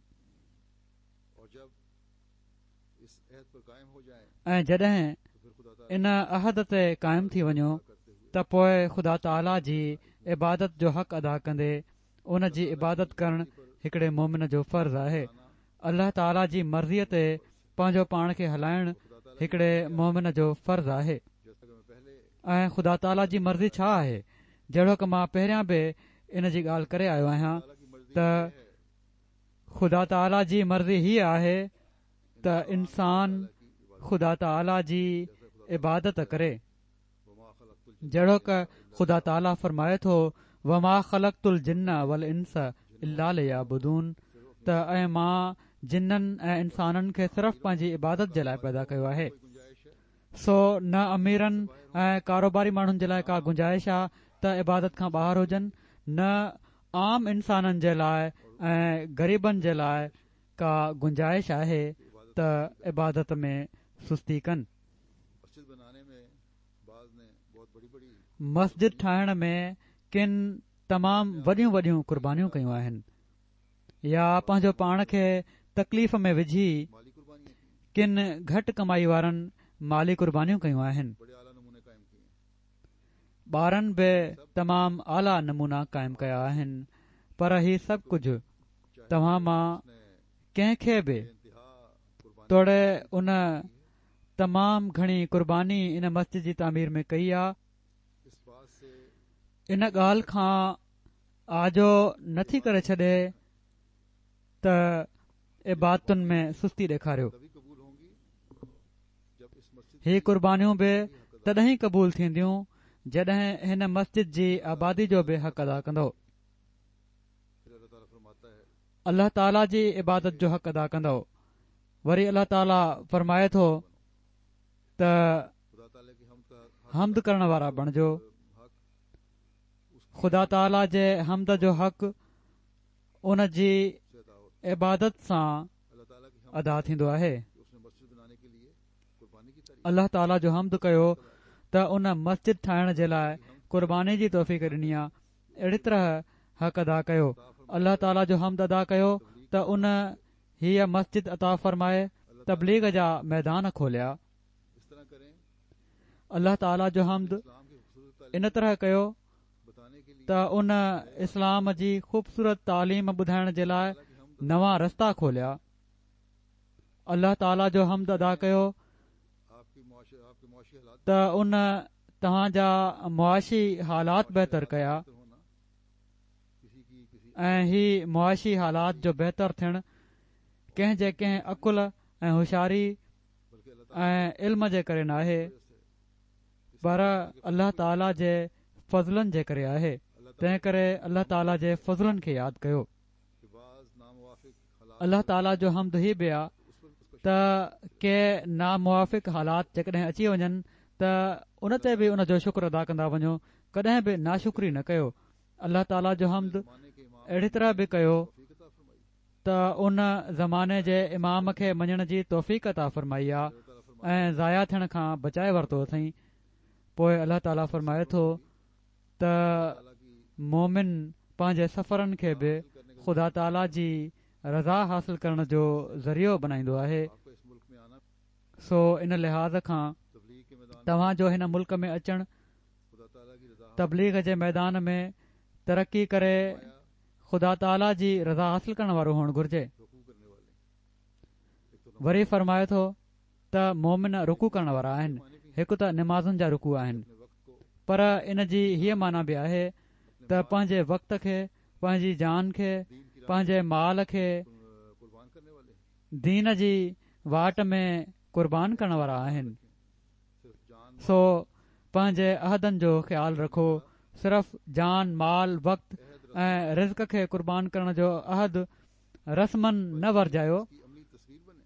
और जब इस अहद पर कायम हो जाए ऐं जॾहिं तो फिर खुदा ताला इन अहद ते क़ाइमु थी वञो करते हुए त पोइ ख़ुदा ताला जी इबादत जो हक़ अदा कंदे उन जी इबादत करणु हिकिड़े मोमिन जो फ़र्ज़ु आहे। अल्लाह ताला जी मर्ज़ीअ ते पंहिंजो पाण खे हलाइणु हिकिड़े मोमिन जो फ़र्ज़ु आहे। जैसा कि मैं पहले ऐं ख़ुदा ताला जी मर्ज़ी छा आहे, जहिड़ो कि मां पहिरियां बि इन जी ॻाल्हि करे आयो आहियां ताला की मर्जी त ये है ख़ुदा ताला जी मर्ज़ी हीअ आहे त इंसान ख़ुदा ताला जी इबादत करे, वमा खलक़तुल जहिड़ो कि ख़ुदा ताला फरमाए थो वमा ख़लक़तुल जिन्न वल इंस इल्ला लियअबुदून, त ऐं मां जिन्ननि ऐं इंसाननि खे सिर्फ़ पंहिंजी इबादत जे लाइ पैदा कयो आहे। गुंजाइश है सो न अमीरनि ऐं कारोबारी माण्हुनि जे लाइ का गुंजाइश आहे त इबादत खां ॿाहिरि हुजनि, न आम इंसाननि जे लाइ ऐं ग़रीबनि जे लाइ का गुंजाइश आहे त इबादत में सुस्ती कनि। मस्जिद बनाने में बाज़ ने बहुत बड़ी मस्जिद ठाहिण में किन तमामु वॾियूं वॾियूं कुर्बानियूं कयूं आहिनि, या पंहिंजो पाण खे तकलीफ़ में विझी माली कुर्बानियां की, किन घटि कमाई वारनि माली कुर्बानियूं कयूं आहिनि। बड़े आला नमूने कायम किए। ॿारनि बि तमामु आला नमूना क़ाइमु कया आहिनि, पर ही सभु कुझु तव्हां मां कंहिंखे बि इंतहा कुर्बानी तोड़े उन तमामु घणी कुर्बानी इन मस्जिद जी तामीर में कई आहे। इस बात से इन ॻाल्हि खां आजो नथी करे छॾे त इबादतुनि में सुस्ती ॾेखारियो। तभी कबूल होंगी जब इस मस्जिद ही कुर्बानियूं बि तॾहिं क़बूल थींदियूं जॾहिं हिन मस्जिद जी आबादी जो बि हक़ अदा कंदो, फिर अल्लाह ताला फरमाता है, अल्लाह ताला जी इबादत जो हक़ अदा कंदो। वरी अल्लाह ताला फरमाए थो त खुदा ताला की हम का हमद करण वारा बणिजो। हक ख़ुदा ताला जे हमद जो हक़ उन जी से अदा होता है। इबादत सां अल्लाह ताला की हम अदा थींदो आहे। कि उसने मस्जिद बनाने के लिए कुर्बानी की तारीफ अल्लाह ताला जो हमद कयो त उन मस्जिद ठाहिण जे लाइ कुर्बानी जी तौफ़ीक़ ॾिनी आहे। अहिड़ी तरह हक़ अदा कयो। अल्लाह ताला जो हमद अदा कयो त उन हीअ मस्जिद अता फ़रमाए, तबलीग जा मैदान खोलिया। इस तरह करें अल्लाह ताला जो हमद इस्लाम की खूबसूरत तालीम इन तरह कयो बताने के लिए त उन इस्लाम जी ख़ूबसूरत तालीम ॿुधाइण जे लाइ ताला की हम नवां रस्ता खोलिया। अल्लाह ताला जो हमद अदा कयो आपके मुआशी हालात त उन तव्हांजा मुआशी हालात बहितर कया, बेहतर होना, किसी ऐं ही मुआशी हालात जो बहितर थियण कंहिं जे कंहिं अकुल ऐं होशियारी बल्कि अल्लाह ऐं इल्म जे करे न आहे, ताला से पर अल्लाह ताला जे फज़लनि जे करे आहे। तंहिं करे अल्लाह ताला जे फज़लनि खे यादि कयो। के बाज़ नामुवाफिक हालात अल्लाह ताला जो हमद ही बि आहे त के नामुवाफ़िक हालात जेकॾहिं अची वञनि त उन ते बि उन जो शुक्र अदा कंदा वञो, कॾहिं बि नाशुक्री न कयो। अल्लाह ताला जो हमद ज़माने के इमाम अहिड़ी तरह बि कयो तौफीक अता फरमाई। त उन ज़माने जे इमाम खे मञण जी तौफ़ीक़ अता फ़रमाई आहे अल्लाह ताला फरमाता ऐं ज़ाया थियण खां बचाए वरितो अथई। पोइ अल्लाह ताला फ़रमाए थो त ताला की मोमिन पंहिंजे सफ़रनि खे बि करने का ख़ुदा ताला जी रज़ा हासिल करण जो ज़रियो बनाईंदो आहे। आपको इस मुल्क में आना, सो इन लिहाज़ खां तबलीग के मैदान में तव्हां जो हिन मुल्क में अचणु, खुदा ताला की रज़ा तबलीग जे मैदान में तरक़ी करे आया, ख़ुदा ताला जी रज़ा हासिल करण वारो हुअणु घुर्जे। रुकू करने वाले एक तो वरी फरमाए थो त मोमिन रुकू करण वारा आहिनि। माने भी हिकु त निमाज़ुनि जा रुकू आहिनि, अपने वक्त को पर इन जी हीअ माना बि आहे त पंहिंजे वक़्त खे, पंहिंजी जान खे, दीन की राह पंहिंजे माल खे कुर्बान करने वाले दीन जी वाट में कुर्बान करण वारा आहिनि। सिर्फ जान सो पंहिंजे अहदनि जो ख्यालु रखो। सिर्फ़ जान, माल, वक़्त ऐं रिज़्क खे कुर्बान करण जो अहद रस्मनि न वरजायो, की अमली तस्वीर बने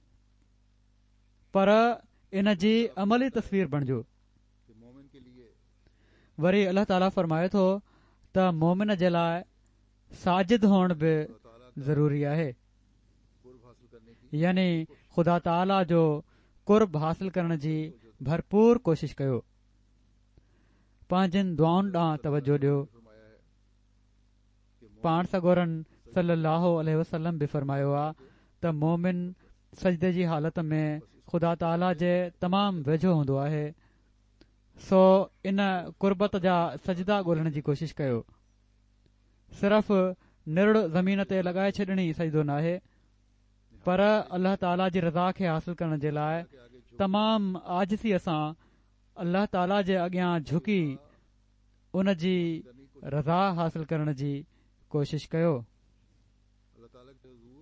पर इन जी अमली तस्वीर बणिजो। कि मोमिन के लिए वरी अल्लाह ताला फरमाए थो त मोमिन जे लाइ साजिद हुअण बि खुदा ताला का ज़रूरी आहे, कुर्ब हासिल करने की यानी ख़ुदा ताला जो कुर्ब हासिल करण जी भरपूर कोशिश कयो। पंहिंजनि दुआउनि ॾांहुं तवजो ॾियो। फरमाया है कि पाण सगोरन सल्लल्लाहु अलैहि वसल्लम बि फरमायो आहे त मोमिन सजदे जी हालत में ख़ुदा ताला जे तमामु वेझो हूंदो आहे। सो इन कुर्बत जा सजदा ॻोल्हण जी कोशिश कयो। सिर्फ़ निरुड़ ज़मीन ते लॻाए छॾणी सजदो न आहे, पर अल्लाह ताला जी रज़ा खे हासिल करण जे लाइ के आगे जो तमामु आजिज़ीअ सां अल्लाह ताला जे अॻियां झुकी उन जी करने को रज़ा हासिल करण जी कोशिश कयो। अल्लाह ताला के हुजूर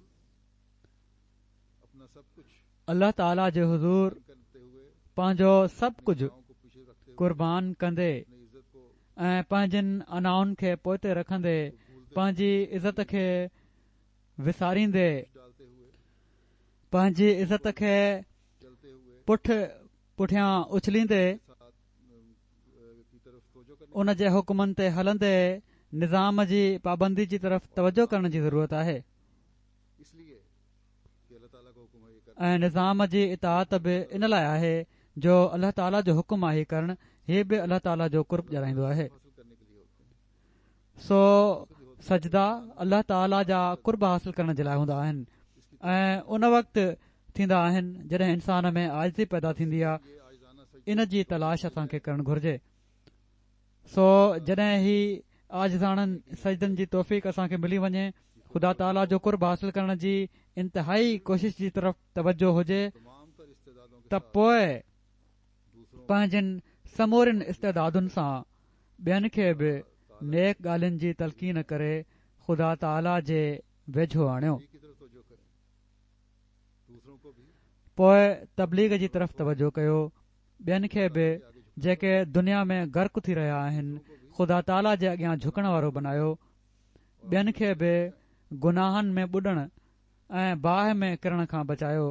अपना सब कुछ अल्लाह ताला जे हुज़ूर करते हुए पंहिंजो सभु कुझु गांव को पीछे रखते हुए कुर्बान कंदे अपनी इज्जत को ऐं पंहिंजनि अनाउनि खे पोइते रखंदे, पंहिंजी इज़त खे विसारींदे, डालते हुए पंहिंजी इज़त खे चलते हुए पुठियां उछलींदे साथ की तरफ तवज्जो उन जे हुकुमनि ते हलंदे निज़ाम जी पाबंदी जी तरफ़ तवजो करण जी ज़रूरत आहे इसलिए कि अल्लाह ताला का हुक्म है ये करना ऐं निज़ाम जी इताअत बि इन लाइ आहे जो अल्लाह ताला जो हुकुम आहे करणु हीउ बि अल्लाह ताला जो कुर्ब ॼाणाईंदो आहे हासिल करने के लिए होते हैं। सो सजदा अल्लाह ताला जा कुर्ब हासिल करण जे लाइ हूंदा आहिनि ऐं उन वक़्तु थींदा आहिनि जॾहिं इंसान में आज़ी पैदा थींदी आहे ये आजाना सजदा इन जी तलाश असांखे करणु घुर्जे सो जॾहिं ही आज़ाननि सजदनि जी तौफ़ीक़ असांखे मिली वञे ख़ुदा ताला जो कुर्ब हासिल करण जी इंतिहाई कोशिश जी तरफ़ तवजो हुजे तमाम तर इस्तेदादों के त साथ पोइ दूसरों पंहिंजनि समूरनि इस्तेदादुनि सां ॿियनि खे बि नेक ॻाल्हियुनि जी तलक़ीन करे ख़ुदा ताला जे वेझो आणियो की तरफ तवज्जो करें, दूसरों को भी पोइ तबलीग जी तरफ़ तवजो कयो ॿियनि खे बि जेके दुनिया में गर्क थी रहिया आहिनि ख़ुदा ताला जे अॻियां झुकण वारो बनायो ॿियनि खे बि गुनाहनि में ॿुॾण ऐं बाहि में किरण खां बचायो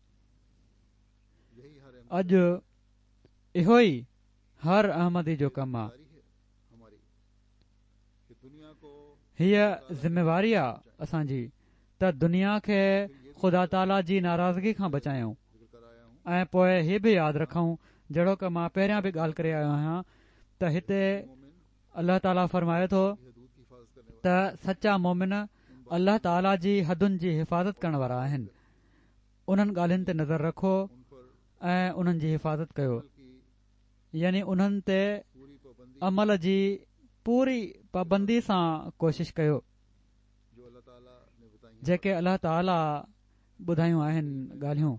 यही हर अॼु इहो ई हर अहमदी जो कमु आहे जिम्मेदारी है हमारी कि दुनिया को हीअ ज़िम्मेवारी आहे असांजी त दुनिया खे ख़ुदा ताला जी नाराज़गी खां बचायूं जिक्र कराया हूँ। ऐं पोइ हीअ बि यादि रखूं जहिड़ो की मां पहिरियां बि ॻाल्हि करे आयो आहियां त हिते मोमिन अल्लाह ताला फरमाए थो की हदूद की हिफाजत करने वाले त सचा मोमिन अल्लाह ताला जी हदुनि जी हिफ़ाज़त करण वारा आहिनि उन्हनि ॻाल्हियुनि ते नज़र रखो उन पर ऐं उन्हनि जी हिफ़ाज़त कयो अमल की यानी उन्हनि ते पूरी पाबंदी अमल जी पूरी पाबंदी सां कोशिश कयो जो अल्लाह ताला ने बताई हैं, जेके अल्लाह ताला ॿुधायूं आहिनि ॻाल्हियूं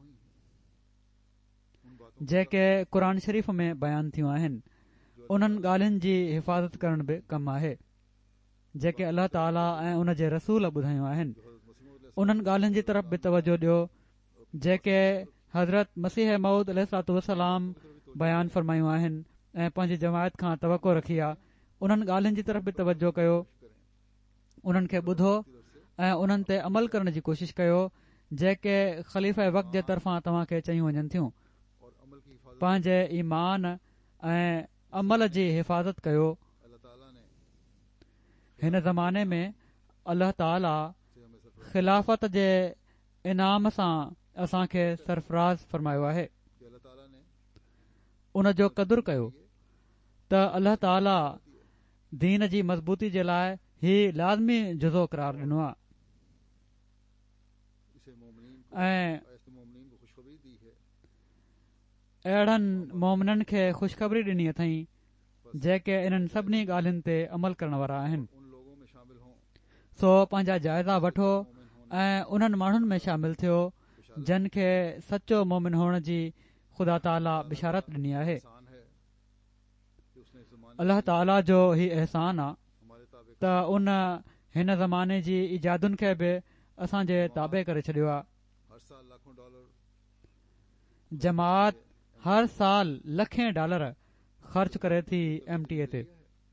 उन बातों जेके क़ुर शरीफ़ में बयानु थियूं आहिनि उन्हनि ॻाल्हियुनि जी हिफ़ाज़त करण बि कमु आहे जेके अल्लाह ताला ऐं उन जे रसूल ॿुधायूं आहिनि जो हज़रत मसीह मौद उन्हनि ॻाल्हियुनि जी तरफ़ बि तवजो ॾियो जेके हज़रत मसीह मऊद अलैहिस्सलाम बयानु फ़रमायूं आहिनि ऐं पंहिंजी जमायत खां तवको रखी आहे उन्हनि ॻाल्हियुनि जी तरफ़ बि तवजो कयो उन्हनि खे ॿुधो ऐं उन्हनि ते अमल करण जी कोशिश कयो जेके ख़लीफ़े वक़्त जे तरफ़ां तव्हां खे चयूं वञनि थियूं और अमल की हिफाजत पंहिंजे ईमान ऐं अमल जी हिफ़ाज़त कयो अल्लाह ताला ने हिन ज़माने में अल्लाह ताला से हमें सरफराज ख़िलाफ़त जे इनाम सां असांखे सरफराज़ फ़रमायो आहे कि अल्लाह ताला ने उन जो क़दुरु कयो त अल्लाह ताला दीन जी मज़बूती जे लाइ ही लाज़मी जुज़ो करार ॾिनो आहे इसे मोमिनीन को ऐं ऐसे मोमिनीन को खुशखबरी दी है अहिड़नि मोमिननि खे ख़ुशख़बरी ॾिनी अथई जेके इन्हनि सभिनी ॻाल्हियुनि ते अमल करण वारा आहिनि उन लोगों में शामिल हों सो पंहिंजा जाइज़ा वठो ऐं उन्हनि माण्हुनि में शामिल थियो जिन खे सचो मोमिन हुअण जी ख़ुदा ताला बिशारत ॾिनी आहे एहसान है कि उसने इस ज़माने अल्लाह ताला जो ही अहसान आहे हमारे ताबे त उन हिन ज़माने जी इजादुनि खे बि असांजे ताबे करे छॾियो आहे हर साल लाखों डॉलर जमात हर साल लखें डॉलर ख़र्च करे थी MTA ते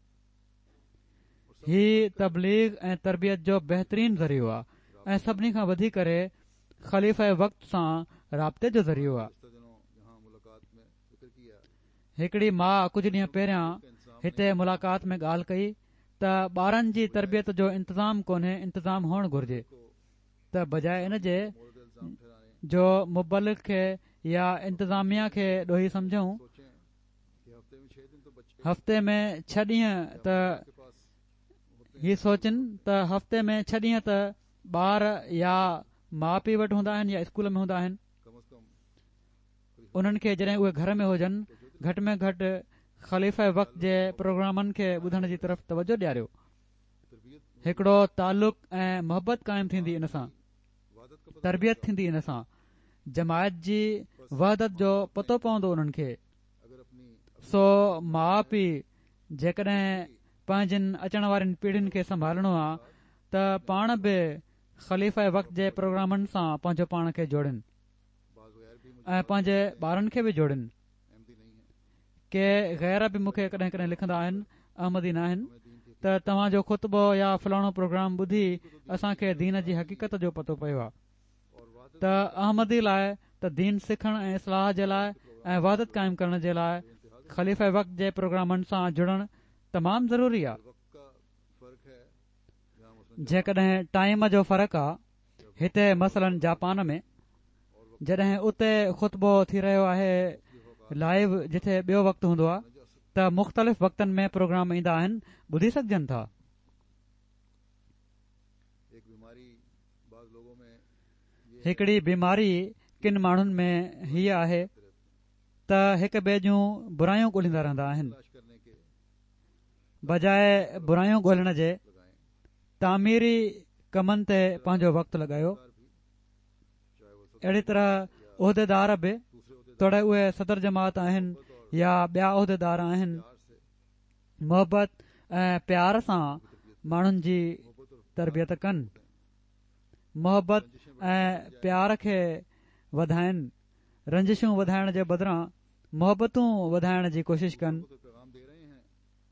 ही तबलीग ऐं तरबियत जो बहितरीन ज़रियो आहे ऐं सभिनी खां वधीक करे ख़लीफ़े वक़्त सां राब्ते जो ज़रियो आहे पिछले दिनों यहाँ मुलाकात में जिक्र किया हिकिड़ी माउ कुझु ॾींहं पहिरियां के इंतजाम हिते मुलाक़ात में ॻाल्हि कई त ॿारनि जी तरबियत जो इंतज़ाम कोन्हे इंतज़ाम हुअणु घुर्जे को त बजाए इन जे मोरद इल्जाम ठहराने जो मुबलिक खे या इंतिज़ामिया खे ॾोही सम्झूं सोचें कि हफ्ते में 6 दिन तो बच्चे हफ़्ते में 6 ॾींहं त के पास होते हैं ही सोचनि त हफ़्ते में 6 ॾींहं त ॿार या माउ पीउ वटि हूंदा आहिनि या स्कूल में हूंदा आहिनि कम से कम उन्हनि खे जॾहिं उहे घर में हुजनि घटि में घटि ख़लीफ़े वक़्त जे प्रोग्रामनि खे ॿुधण जी तरफ़ तवजो ॾियारियो तरबियत हिकिड़ो तालुक़ ऐं मोहबत क़ाइमु थींदी इन सां वादत का पता तरबियत थींदी इन सां जमायत जी वहदत जो पतो पवंदो उन्हनि खे अगर अपनी सो माउ पीउ जेकॾहिं पंहिंजनि अचण वारनि पीढ़ियुनि खे संभालणो आहे त पाण बि ख़लीफ़े वक़्त जे प्रोग्रामनि सां पंहिंजो पाण खे जोड़नि बाज़ गैर भी मुझे ऐं पंहिंजे ॿारनि खे बि जोड़नि अहमदी नहीं है के गैर बि मूंखे कॾहिं कॾहिं लिखंदा आहिनि अहमदी न आहिनि हमें दीन की त तव्हांजो ख़ुतबो या फलाणो प्रोग्राम ॿुधी असांखे दीन जी हक़ीक़त जो पतो पियो आहे और वादत त अहमदी लाइ त दीन सिखण ऐं इस्लाह जे लाइ ऐं वहदत क़ाइमु करण जे लाइ ख़लीफ़े वक़्त जे प्रोग्रामनि सां जुड़णु तमामु ज़रूरी आहे. वक्त का फर्क है जहाँ मसलन जेकॾहिं टाइम जो फ़र्क़ु आहे हिते मसलन जापान में जॾहिं उते ख़ुतबो थी रहियो आहे लाइव जिथे ॿियो वक़्तु हूंदो आहे त मुख़्तलिफ़ वक़्तनि में प्रोग्राम ईंदा आहिनि ॿुधी सघजनि था. एक बीमारी बाद लोगों में ये हिकिड़ी बीमारी किन माण्हुनि में हीअ आहे त हिक ॿिए जूं बुरायूं ॻोल्हींदा रहंदा आहिनि. तलाश करने के बजाए बुरायूं ॻोल्हण जे लगाएं तामीरी कमनि ते पंहिंजो वक़्तु लॻायो. चाहे वो अहिड़ी तरह उहिदेदार बि दूसरे होते तोड़े उहे सदर जमात आहिनि या ॿिया उहिदेदार आहिनि से मोहबत ऐं प्यार सां माण्हुनि जी तरबियत कनि. मोहबत ऐं प्यार खे वधाइनि. रंजिशूं वधाइण जे बदिरां मोहबतूं वधाइण जी कोशिश कनि. तो पैगाम दे रहे हैं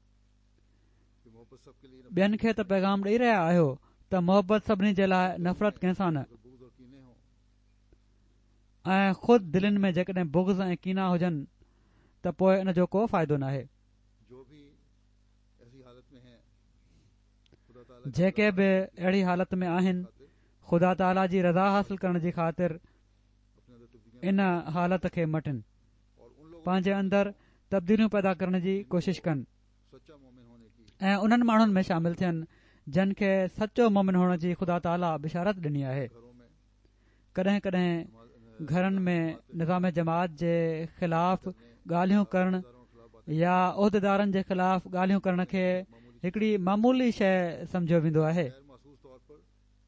कि मोहब्बत सबके लिए ॿियनि खे त पैगाम ॾेई रहिया आहियो त मोहबत सभिनी जे लाइ नफ़रत कंहिंसां न. बुग़्ज़ और कीने हो ऐं ख़ुदि दिलनि में जेकॾहिं बुग़्ज़ ऐं कीना हुजनि त पोइ इन जो को फ़ाइदो नाहे. जो भी ऐसी हालत में है खुदा ताला जेके बि अहिड़ी हालत में आहिनि ख़ुदा ताला जी रज़ा हासिल करण जी ख़ातिर अपने अंदर तब्दीलियां इन हालत खे मटनि. और उन लोगों पंहिंजे अंदरि तब्दीलियूं पैदा करण जी कोशिश कनि सच्चा मोमिन होने की ऐं उन्हनि माण्हुनि में शामिल थियनि जिन खे सचो मोमिन हुअण जी ख़ुदा ताला बिशारत ॾिनी आहे. घरों में कॾहिं कॾहिं घरनि में निज़ाम जमात जे ख़िलाफ़ ॻाल्हियूं करणु या उहिदेदारनि जे ख़िलाफ़ ॻाल्हियूं करण खे हिकिड़ी मामूली शइ सम्झियो वेंदो आहे. गैर महसूस तौर पर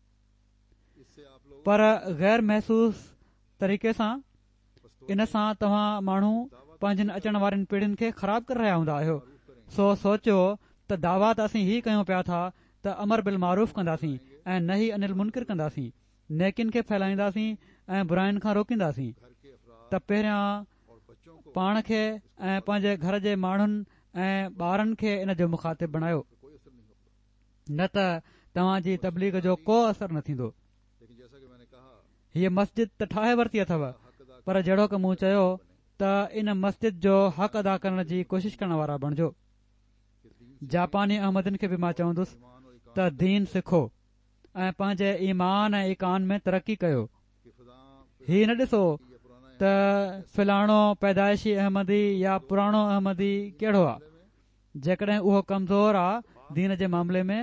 इससे आप लोग पर गैर महसूस तरीक़े सां इन सां तव्हां माण्हू पंहिंजनि अचण वारनि पीढ़ियुनि खे ख़राब करे रहिया हूंदा आहियो. सो सोचियो त दावा त असीं हीउ कयूं पिया था त अमर बिल मारूफ़ कंदासीं ऐं न ई अनिल मुनकिर कंदासीं. नेकिन खे फैलाईंदासीं ऐं बुराइनि खां रोकींदासीं. घर के अफराद त पहिरियां और बच्चों को पाण खे ऐं पंहिंजे घर जे माण्हुनि ऐं ॿारनि खे इन जो मुखातिब बणायो. कोई असर नहीं होगा. न त तव्हांजी तबलीग जो को असर न थींदो. लेकिन जैसा कि मैंने कहा हीअ मस्जिद त ठाहे वरिती अथव हक अदा पर जहिड़ो की मूं चयो त इन मस्जिद जो हक़ अदा करण जी कोशिश करण वारा बणिजो. के दीन जापानी अहमदनि खे बि मां चवंदुसि ईमान और इकान त दीन सिखो ऐं पंहिंजे ईमान ऐं इकान में तरक़ी कयो. के खुदा हीउ न ॾिसो ये पुराना त फिलाणो पैदाइशी अहमदी या पुराणो अहमदी कहिड़ो आहे. जेकॾहिं उहो कमज़ोर आहे दीन जे मामले में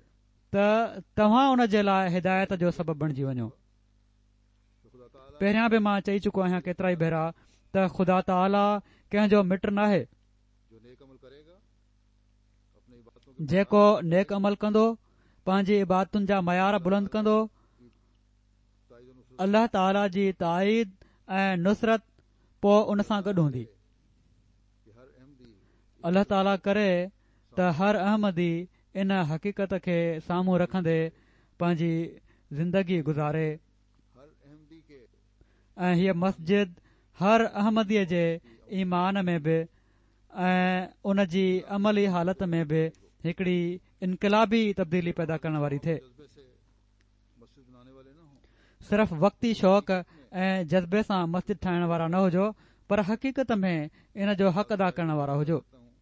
त तव्हां उन जे लाइ हिदायत जो सबबु बणिजी वञो. तो खुदा ताला पहिरियां बि मां चई चुको आहियां केतिरा ई भेरा त ख़ुदा ताला कंहिंजो मिट न आहे. जो नेक अमल करेगा अपनी इबादतों के जेको नेक अमल कंदो पंहिंजी इबादतुनि जा मयार बुलंद कंदो ताईद और नुसरत अल्लाह ताला जी ताईद ऐं नुसरत पोइ उन सां गॾु हूंदी. कि हर अहमदी अल्लाह ताला करे त हर अहमदी इन हक़ीक़त खे साम्हूं रखंदे पंहिंजी ज़िंदगी गुज़ारे हर अहमदी के ऐं हीअ मस्जिद हर अहमदीअ जे ईमान में बि ऐं उन जी अमली हालत में बि हिकिड़ी इनक़िलाबी तब्दीली पैदा करण वारी थिए. जज्बे से मस्जिद बनाने वाले ना हों सिर्फ़ वक़्ती शौक़ ऐं जज़्बे सां मस्जिद ठाहिण वारा न हुजो पर हक़ीक़त में इन जो हक़ अदा करण वारा हुजो.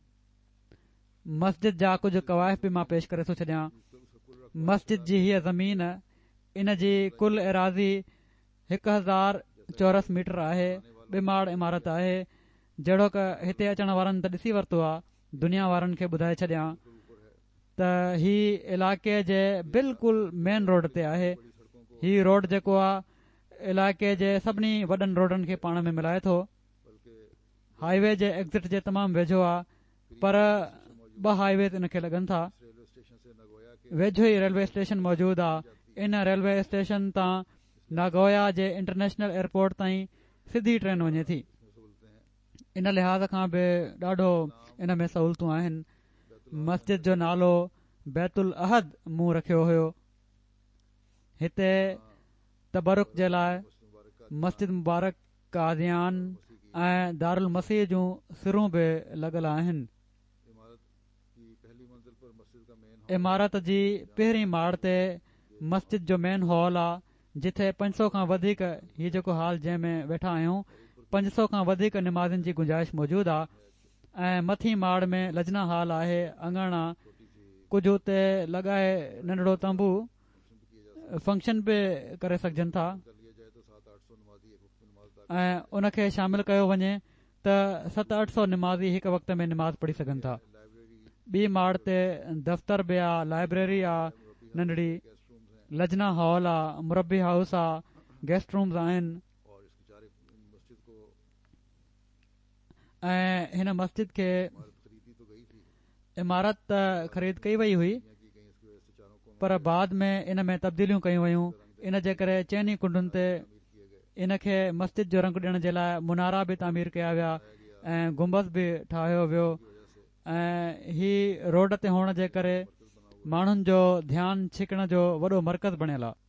मस्जिद जा कुझु कवाइफ़ बि मां पेश करे थो छॾियां. मस्जिद जी हीअ ज़मीन इन जी कुल एराज़ी 1000 चौरस मीटर आहे. ॿिमाड़ इमारत आहे. जहिड़ो क हिते अचण वारनि त ॾिसी वरितो आहे. दुनिया वारनि खे ॿुधाए छॾियां त ही इलाइक़े जे बिल्कुलु मेन रोड ते आहे. ही रोड जेको आहे इलाइक़े जे सभिनी वॾनि रोडनि खे पाण में मिलाए थो. हाईवे जे एग्ज़िट जे तमामु वेझो आहे पर 2 हाईवे इन खे लॻनि था. रेलवे स्टेशन से नगोया के वेझो ई रेलवे स्टेशन मौजूदु आहे. इन रेलवे स्टेशन तां नागोया जे इंटरनेशनल एयरपोर्ट ताईं सिधी ट्रेन वञे थी. बोलते हैं इन लिहाज़ खां बि ॾाढो इन में सहूलतूं आहिनि. मस्जिद जो नालो बैतुल अहद मूं रखियो हुयो. हिते तबरुक जे लाइ मस्जिद मुबारक काज़ियान ऐं दारुल मसीह जूं सिरूं बि लॻल आहिनि. इमारत की पहली मंजिल पर मस्जिद का मेन इमारत जी पहिरीं माड़ ते मस्जिद जो मेन हॉल आहे जिथे 500 खां वधीक हीउ जेको हाल जंहिं में वेठा आहियूं 500 खां वधीक निमाज़नि जी गुंजाइश मौजूदु आहे ऐं मथी माड़ में लजना हॉल आहे, अङण आहे, कुझु उते लॻाए नंढड़ो तंबू फंक्शन बि करे सघजनि था ऐं उनखे शामिल कयो वञे त 700-800 निमाज़ी हिकु वक़्त में निमाज़ पढ़ी सघनि था। ॿी माड़ ते दफ़्तर बि आहे, लाइब्रेरी आहे, नंढड़ी लजना हॉल आहे, मुरबी हाउस आहे, गेस्ट रूम्स आहिनि ऐं हिन मस्जिद खे इमारत त ख़रीद कई वई हुई पर बाद में इन में तब्दीलियूं कयूं वयूं। इन जे करे चइनी कुंडुनि ते इन खे मस्जिद जो रंग ॾियण जे लाइ मुनारा बि तामीर कया विया ऐं गुंबस बि ठाहियो वियो ऐं ही रोड ते हुअण जे करे माण्हुनि जो ध्यानु छिकण जो वॾो मर्कज़ बणियल आहे।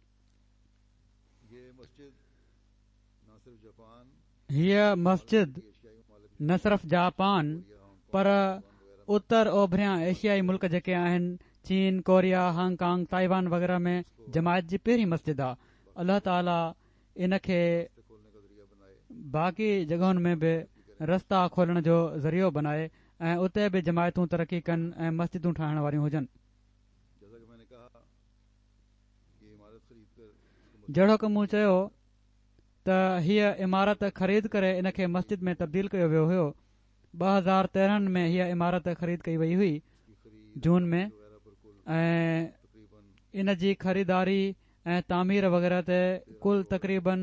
हीअ मस्जिद न सिर्फ़ जापान पर उत्तर ओभरियां एशियाई मुल्क जेके आहिनि, चीन, कोरिया, हांगकांग, ताइवान वग़ैरह में जमायत जी पहिरीं मस्जिद आहे। अल्लाह ताला इन खे बाक़ी जॻहुनि में बि रस्ता खोलण जो ज़रियो बनाए ऐं उते बि जमायतूं तरक़ी कनि ऐं मस्जिदूं ठाहिण वारियूं हुजनि। जहिड़ो की मूं चयो त हीअ इमारत ख़रीद करे इन खे मस्जिद में तब्दील कयो वियो हुयो। 2013 में हीअ इमारत ख़रीद कई वई हुई जून में ऐं इन जी ख़रीदारी ऐं तामीर वग़ैरह ते कुल तक़रीबन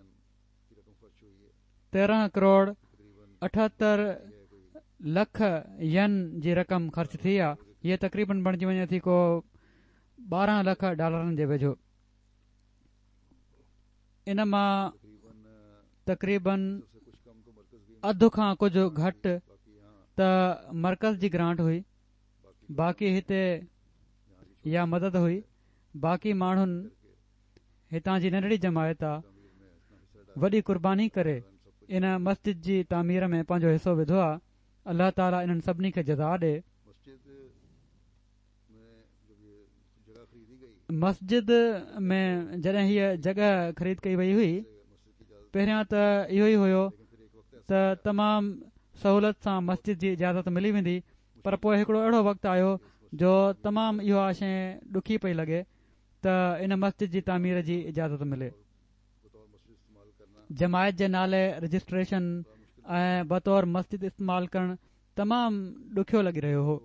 13 करोड़ 78 लख यन जी रक़म ख़र्च थी आहे। हीअ तक़रीबन बणिजी वञे थी को 12 लख डॉलरनि जे वेझो। इन मां तक़रीबन अधु खां कुझु घटि त मर्कज़ जी ग्रांट हुई, बाक़ी हिते या मदद हुई। बाक़ी माण्हुनि हितां जी नंढड़ी जमायत आहे, वॾी कुर्बानी करे इन मस्जिद जी तामीर में पंहिंजो हिसो विधो आहे। अल्लाह ताला इन्हनि सभिनी खे जज़ा ॾे। मस्जिद में जॾहिं हीअ जॻह ख़रीद कई वई हुई, पहिरियां त इहो ई हुयो त तमामु सहूलियत सां मस्जिद जी इजाज़त मिली वेंदी, पर पोइ हिकिड़ो अहिड़ो वक़्तु आयो जो तमामु इहा शइ ॾुखी पई लॻे त इन मस्जिद जी तामीर जी इजाज़त मिले। जमायत जे नाले रजिस्ट्रेशन ऐं बतौर मस्जिद इस्तेमालु करणु तमामु ॾुखियो लॻी रहियो हो।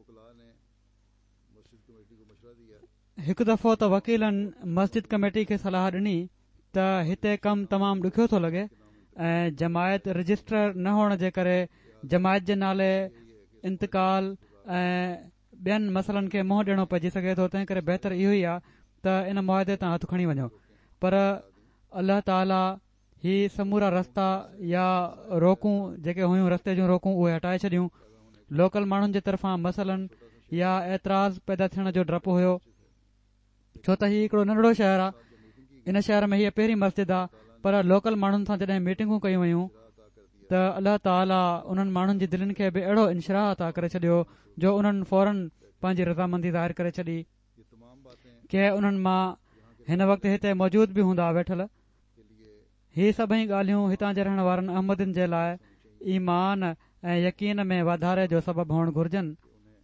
हिकु दफ़ो त वकीलनि मस्जिद कमेटी खे सलाह ॾिनी त हिते कमु तमामु ॾुखियो थो लॻे ऐं जमायत रजिस्टर न हुअण जे करे जमायत जे नाले इंतकाल ऐं ॿियनि मसइलनि खे मुंहुं ॾियणो पइजी सघे थो। तंहिं करे बहितर इहो ई आहे त इन मुआदे तां हथु खणी वञो। पर अल्लाह ताला ही समूरा रस्ता या रोकूं जेके हुयूं, रस्ते जूं रोकूं, उहे हटाए छॾियूं। लोकल माण्हुनि जे तरफ़ां मसइलनि या एतिराज़ पैदा थियण जो डपु हुयो, छो त हीउ हिकिड़ो नंढड़ो शहरु आहे। इन शहर में हीअ पहिरीं मस्जिद आहे, पर लोकल माण्हुनि सां जॾहिं मीटिंगूं कयूं वयूं त अल्लाह ताला उन्हनि माण्हुनि जी दिलनि खे बि अहिड़ो इनशराह अता करे छॾियो जो उन्हनि फौरन पंहिंजी रज़ामंदी ज़ाहिर करे छॾी। के उन्हनि मां हिन वक़्तु हिते मौजूद बि हूंदा वेठल। हीअ सभई ॻाल्हियूं हितां जे रहण वारनि अहमदिन जे लाइ ईमान ऐं यकीन में वाधारे जो सबबु हुअणु घुर्जनि।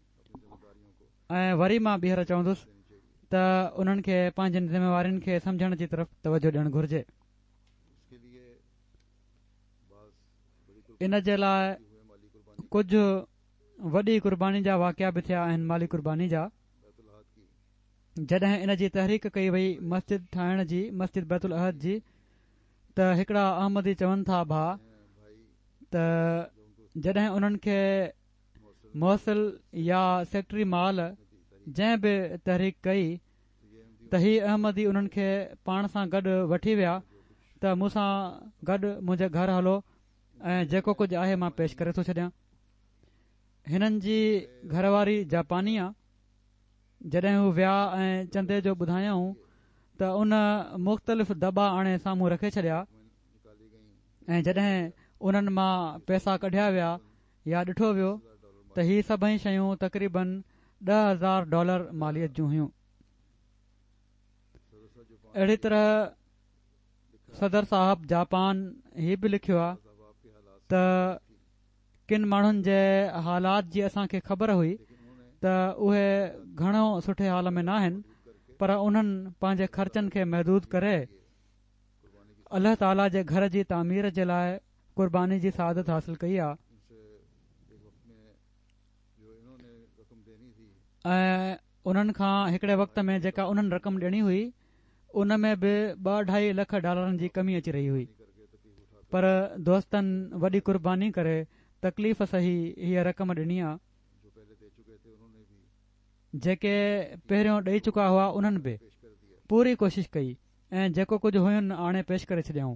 ऐं वरी मां ॿीहर चवंदुसि त उन्हनि खे पंहिंजनि ज़िम्मेवारियुनि खे सम्झण जी तरफ़ तवजो ॾियणु घुर्जे। इन जे लाइ कुझु वॾी कुर्बानी जा वाक़िया बि थिया आहिनि, माली कुर्बानी जा। जॾहिं इन जी तहरीक कई वई मस्जिद ठाहिण जी, मस्जिद बैतुल अहद जी, त हिकिड़ा अहमदी चवनि था भाउ त जॾहिं उन्हनि खे मौसिल या सेक्टरी माल जंहिं बि तहरीक कई त ही अहमदी उन्हनि खे पाण सां गॾु वठी विया त मूंसां गॾु मुंहिंजे घर हलो ऐं जेको कुझु आहे मां पेश करे थो छॾियां। हिननि जी घरवारी जापानी आहे। जॾहिं हू विया ऐं चंदे जो ॿुधायऊं त उन मुख़्तलिफ़ दॿा आणे साम्हूं रखे छॾिया ऐं जॾहिं उन्हनि मां पैसा कढिया विया या ॾिठो वियो त ही सभई शयूं तक़रीबन $10,000 मालियत जूं हुयूं। अहिड़ी तरह सदर साहब जापान ही बि लिखियो आहे त किन माण्हुनि जे हालात जी असांखे ख़बर हुई त उहे घणो सुठे हाल में न आहिनि, पर उन्हनि पंहिंजे ख़र्चनि खे महदूद करे अल्लाह ताला जे घर जी तामीर जे लाइ क़ुर्बानी जी सआदत हासिल कई आहे। ऐं उन्हनि खां हिकिड़े वक़्त में जेका उन्हनि रक़म ॾियणी हुई उन में बि $2.5 लख जी कमी अची रही हुई, पर दोस्तनि वॾी क़ुर्बानी करे तकलीफ़ सही हीअ रक़म ॾिनी आहे। जेके पहिरियों ॾेई चुका हुआ उन्हनि बि पूरी कोशिशि कई ऐं जेको कुझु हुयुनि आणे पेश करे छॾियऊं।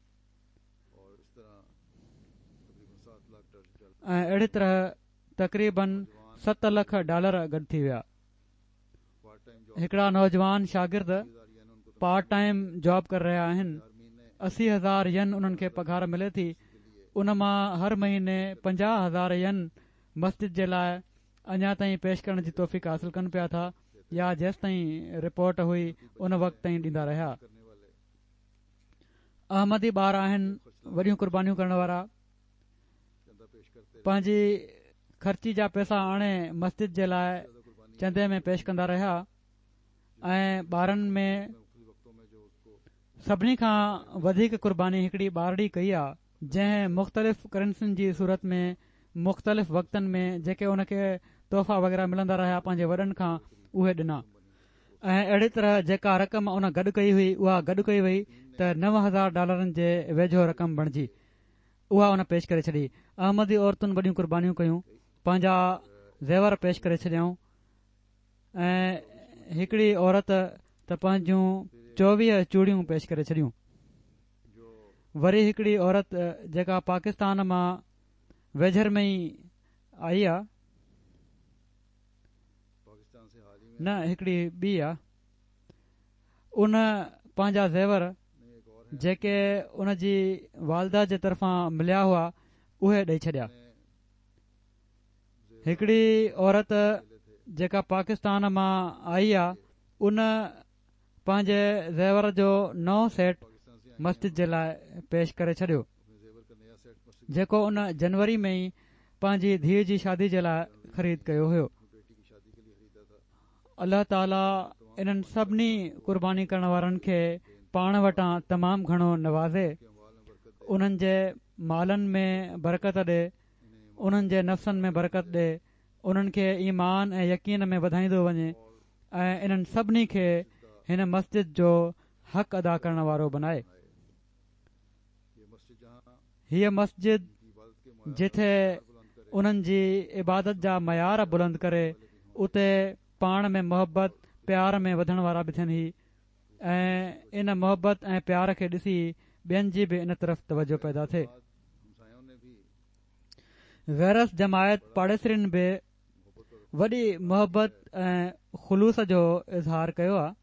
ऐं अहिड़ी तरह तक़रीबन $7 लख गॾु थी विया। हिकिड़ा नौजवान शागिर्द पार्ट टाइम जॉब करे रहिया आहिनि। 80,000 यन उन्हनि खे पघार मिले थी। उन मां हर महीने 50,000 यन मस्जिद जे लाइ अञा ताईं पेश करण जी तौफ़ीक़ हासिल कनि पिया था, या जेसि ताईं रिपोर्ट हुई उन वक़्त ताईं ॾींदा रहिया। अहमदी ॿार आहिनि, वॾियूं क़ुर्बानियूं करण वारा, पंहिंजी ख़र्ची जा पैसा आणे मस्जिद जे लाइ चंदे में पेश कंदा रहिया। ऐं ॿारनि में सभिनी खां वधीक क़ुर्बानी हिकिड़ी ॿारड़ी कई आहे, जंहिं मुख़्तलिफ़ करेंसियुनि जी सूरत में मुख़्तलिफ़ वक़्तनि में जेके उनखे तोहफ़ा वग़ैरह मिलंदा रहिया पंहिंजे वॾनि खां, उहे ॾिना। ऐं अहिड़ी तरह जेका रक़म उन गॾु कई हुई उहा गॾु कई वई त $9,000 जे वेझो रक़म बणिजी, उहा उन पेश करे छॾी। अहमदी औरतुनि वॾियूं क़ुर्बानियूं कयूं, पंहिंजा ज़ेवर पेश करे छॾियऊं। ऐं हिकिड़ी औरत त पंहिंजूं 24 चूड़ियूं पेश करे छॾियूं। वरी हिकिड़ी औरत जेका पाकिस्तान मां वेझर में ई आई आहे, न हिकिड़ी ॿी आहे, उन पंहिंजा ज़ेवर जेके उन जी वालदा जे तरफ़ां मिलिया हुआ उहे ॾेई छॾिया। हिकिड़ी औरत जेका पाकिस्तान मां आई आहे, उन पंहिंजे ज़ेवर जो 9 सेट मस्जिद जे लाइ पेश करे छॾियो, जेको उन जनवरी में ई पंहिंजी धीअ जी शादी जे लाइ ख़रीद कयो हुयो। अल्लाह ताला इन्हनि सभिनी क़ुर्बानी करण वारनि खे पाण वटां तमामु घणो नवाज़े, उन्हनि जे मालनि में बरकत ॾे, उन्हनि जे नफ़्सनि में बरकत ॾे, उन्हनि खे ईमान ऐं यकीन में वधाईंदो वञे ऐं इन्हनि सभिनी खे हिन मस्जिद जो हक़ अदा करण वारो बनाए। हीअ मस्जिद जिथे उन्हनि जी इबादत जा मयार बुलंद करे, उते पाण में मोहबत प्यार में वधण वारा बि थियनि ही, ऐं इन मोहबत ऐं प्यार खे ॾिसी ॿियनि जी बि इन तरफ़ तवजो पैदा थिए। गैरस जमायत पाड़ेसरियुनि बि वॾी मोहबत ऐं ख़ुलूस जो इज़हार कयो आहे।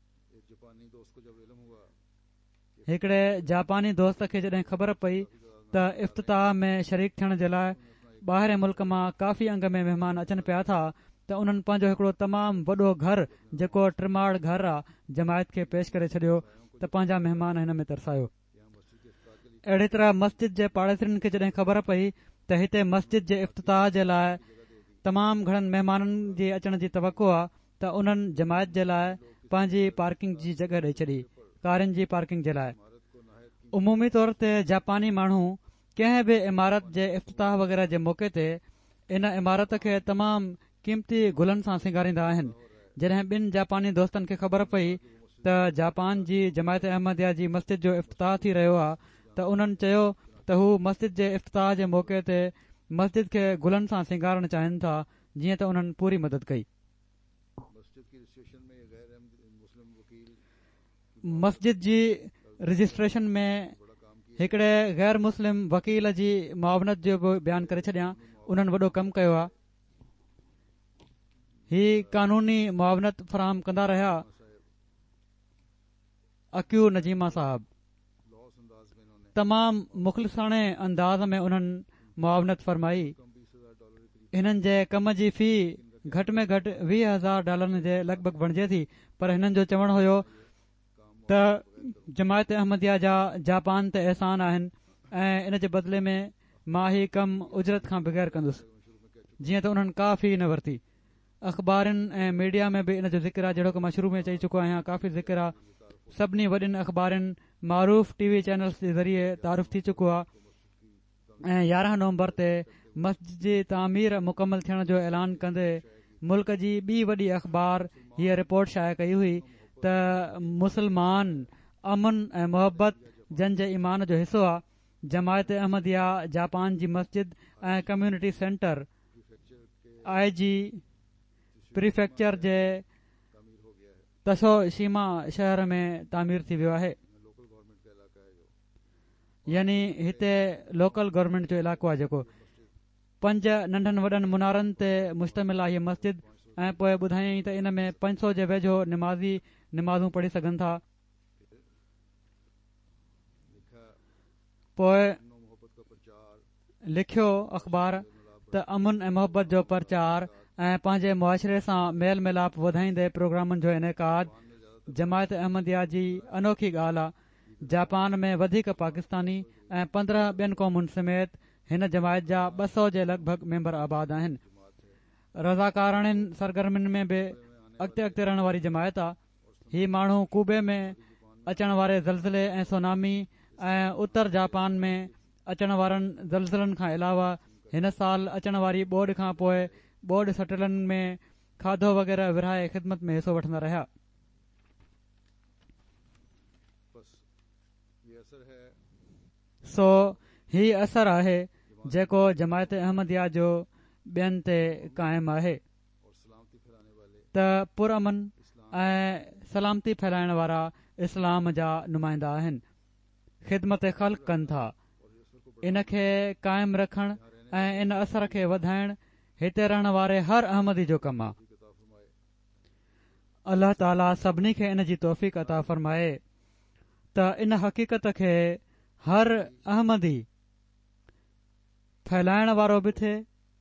हिकिड़े जापानी दोस्त खे जॾहिं ख़बर पई त इफ़्तिताह में शरीक थियण जे लाइ ॿाहिरि मुल्क मां काफ़ी अंग में महिमान अचनि पिया था, त उन्हनि पंहिंजो हिकिड़ो तमामु वॾो घरु जेको टिमाड़ घरु आहे जमायत खे पेश करे छॾियो, त पंहिंजा महिमान हिन में तरसायो। अहिड़ी तरह मस्जिद जे पाड़ेसरियुनि खे जॾहिं ख़बर पई त हिते मस्जिद जे इफ़्तिताह जे लाइ तमामु घणनि महिमाननि जे अचण जी तवक़ो आहे, त उन्हनि जमायत जे लाइ पंहिंजी पार्किंग जी जॻह ॾेई छॾी, कारुनि जी पार्किंग जे लाइ। उमूमी तौर ते जापानी माण्हू कंहिं बि इमारत जे इफ़्तिताह वग़ैरह जे मौक़े ते इन इमारत खे तमामु क़ीमती गुलनि सां सिंगारींदा आहिनि। जॾहिं ॿिनि जापानी दोस्तनि खे ख़बर पई त जापान जी जमायत अहमदिया जी मस्जिद जो इफ़्तिताह थी रहियो आहे, त उन्हनि चयो त हू मस्जिद जे इफ़्तिताह जे मौक़े ते मस्जिद खे गुलनि सां सिंगारणु चाहिनि था, जीअं त उन्हनि पूरी मदद कई। मस्जिद जी रजिस्ट्रेशन में हिकिड़े गैर मुस्लिम वकील जी मुआवनत जो बि बयानु करे छॾियां। उन्हनि वॾो कमु कयो आहे। ही कानूनी मुआवनत फ़राहम कंदा रहिया अक्यू नजीमा साहब। तमामु मुख़लिसाणे अंदाज़ में उन्हनि मुआवनत फ़रमाई। हिननि जे कम जी फ़ी घटि में घटि $20,000 जे लॻभॻि बणिजे थी, पर हिननि जो चवणु हुयो त जमायत अहमदिया जा जापान ते एहसान आहिनि ऐं इन जे बदिले में मां ही कमु उजरत खां बग़ैर कंदुसि, जीअं त उन्हनि काफ़ी न वरिती। अख़बारनि ऐं मीडिया में बि इन जो ज़िक्र आहे, जहिड़ो की मां शुरू में चई चुको आहियां, काफ़ी ज़िक्र आहे। सभिनी वॾियुनि अख़बारनि मारूफ़ टीवी चैनल्स जे ज़रिए तारीफ़ थी चुको आहे ऐं 11 नवंबर ते मस्जिद जी तामीर मुकमल थियण जो ऐलान कंदे मुल्क जी ॿी वॾी अख़बार हीअ रिपोर्ट शाया कई हुई त मुसलमान अमन ऐं मुहबत जन जे ईमान जो हिसो आहे। जमायत अहमदिया जापान जी मस्जिद ऐं कम्यूनिटी सेंटर IG प्रीफेक्चर जे तशोशीमा शहर में तामीर थी वियो आहे, यानी हिते लोकल गवर्नमेंट जो इलाइक़ो आहे जेको 5 नंढनि वॾनि मुनारनि ते मुश्तमिल आहे हीअ मस्जिद। ऐं पोइ ॿुधायईं त इन में 500 जे वेझो निमाज़ी निमाज़ूं पढ़ी सघनि था। पोइ लिखियो अख़बार त अमन ऐं मुहबत जो प्रचार ऐं पंहिंजे मुआशिरे सां मेल मिलाप वधाईंदे प्रोग्रामनि जो इनेकाद जमायत अहमदिया जी अनोखी ॻाल्हि आहे। जापान में वधीक पाकिस्तानी ऐं 15 ॿियनि क़ौमुनि समेत हिन जमायत जा 200 जे लॻभॻि मेंबर आबाद आहिनि। रज़ाकारनि सरगर्मियुनि में बि अॻिते रहण वारी जमायत आहे। ही माण्हू कूबे में अचण वारे ज़लज़ले ऐं सुनामी ऐं उत्तर जापान में अचण वारनि ज़लज़लनि खां अलावा हिन साल अचण वारी ॿोॾि खां पोइ ॿोॾि सटलनि में खाधो वग़ैरह विरहाए ख़िदमत में हिसो वठंदा रहिया। सो ही असरु आहे जेको जमायत अहमदिया जो ॿियनि ते क़ाइमु आहे त पुरअमन ऐं सलामती फैलाइण वारा इस्लाम जा नुमाइंदा आहिनि, ख़िदमत ख़ल्क़ कनि था। इन खे क़ाइमु रखणु ऐं इन असर खे वधाइणु हिते रहण वारे हर अहमदी जो कमु आहे। अल्लाह ताला सभिनी खे इन जी तौफ़ीक़ अता फ़रमाए त इन हक़ीक़त खे हर अहमदी फैलाइण वारो बि थिए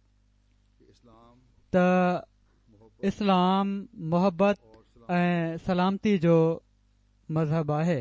त इस्लाम मोहब्बत ऐं सलामती जो मज़हब आहे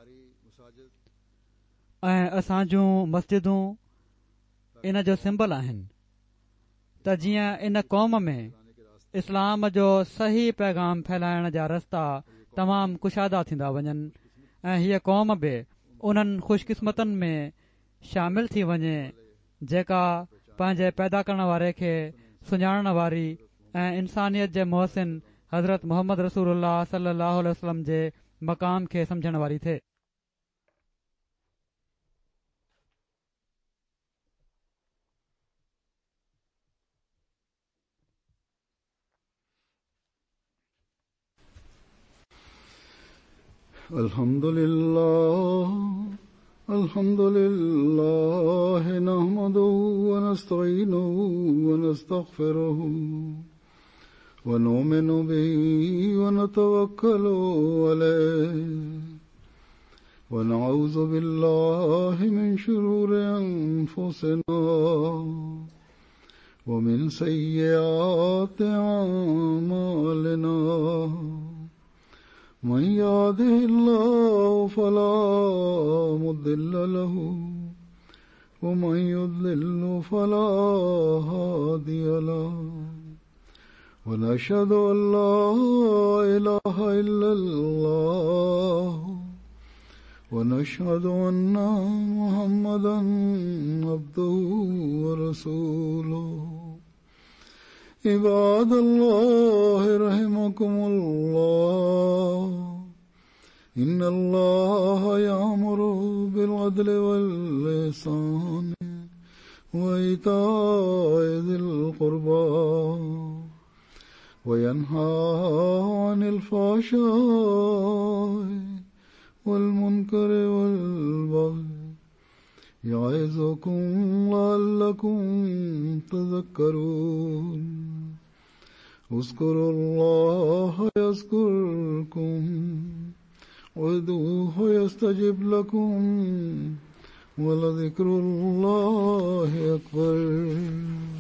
ऐं असां जूं मस्जिदूं इन जो सिंबल आहिनि त जीअं इन क़ौम में इस्लाम जो सही पैगाम फैलाइण जा रस्ता तमामु कुशादा थींदा वञनि ऐं हीअ क़ौम बि उन्हनि ख़ुशकिस्मतनि में शामिल थी वञे जेका पंहिंजे पैदा करण वारे खे सुञाणण वारी ऐं इंसानियत जे मोहसिन हज़रत मोहम्मद रसूलुल्लाह सल्लल्लाहु अलैहि वसल्लम जे मक़ाम खे सम्झण वारी थिए। अल्हम्दुलिल्लाह नहमदुहु व नस्तईनुहु व नस्तगफिरुहु व नुमिनु बिही व नतवक्कलु अलैहि व नऊज़ु बिल्लाहि मिन शुरूरि अनफुसिना व मिन सय्यिआति अअमालिना मन यहदिहिल्लाहु फला मुद्दिल्ल लहु व मन युद्लिल्हु फला हादिय लहु व नशहदु अन ला इलाहा इल्लल्लाह व नशहदु अन्ना मुहम्मदन अब्दुहु व रसूलुहु। इबादल्लाह रहमकुमुल्लाह इन्नल्लाह यअमुरु बिल अदलि वल इहसानि व ईताइ ज़िल क़ुर्बा व यन्हा अनिल फ़हशाइ वल मुनकरि वल बग़य यअज़ुकुम लअल्लकुम तज़क्करून। उज़्कुरुल्लाह यज़्कुरकुम वदऊहु यस्तजिब लकुम वलज़िक्रुल्लाहि अकबर।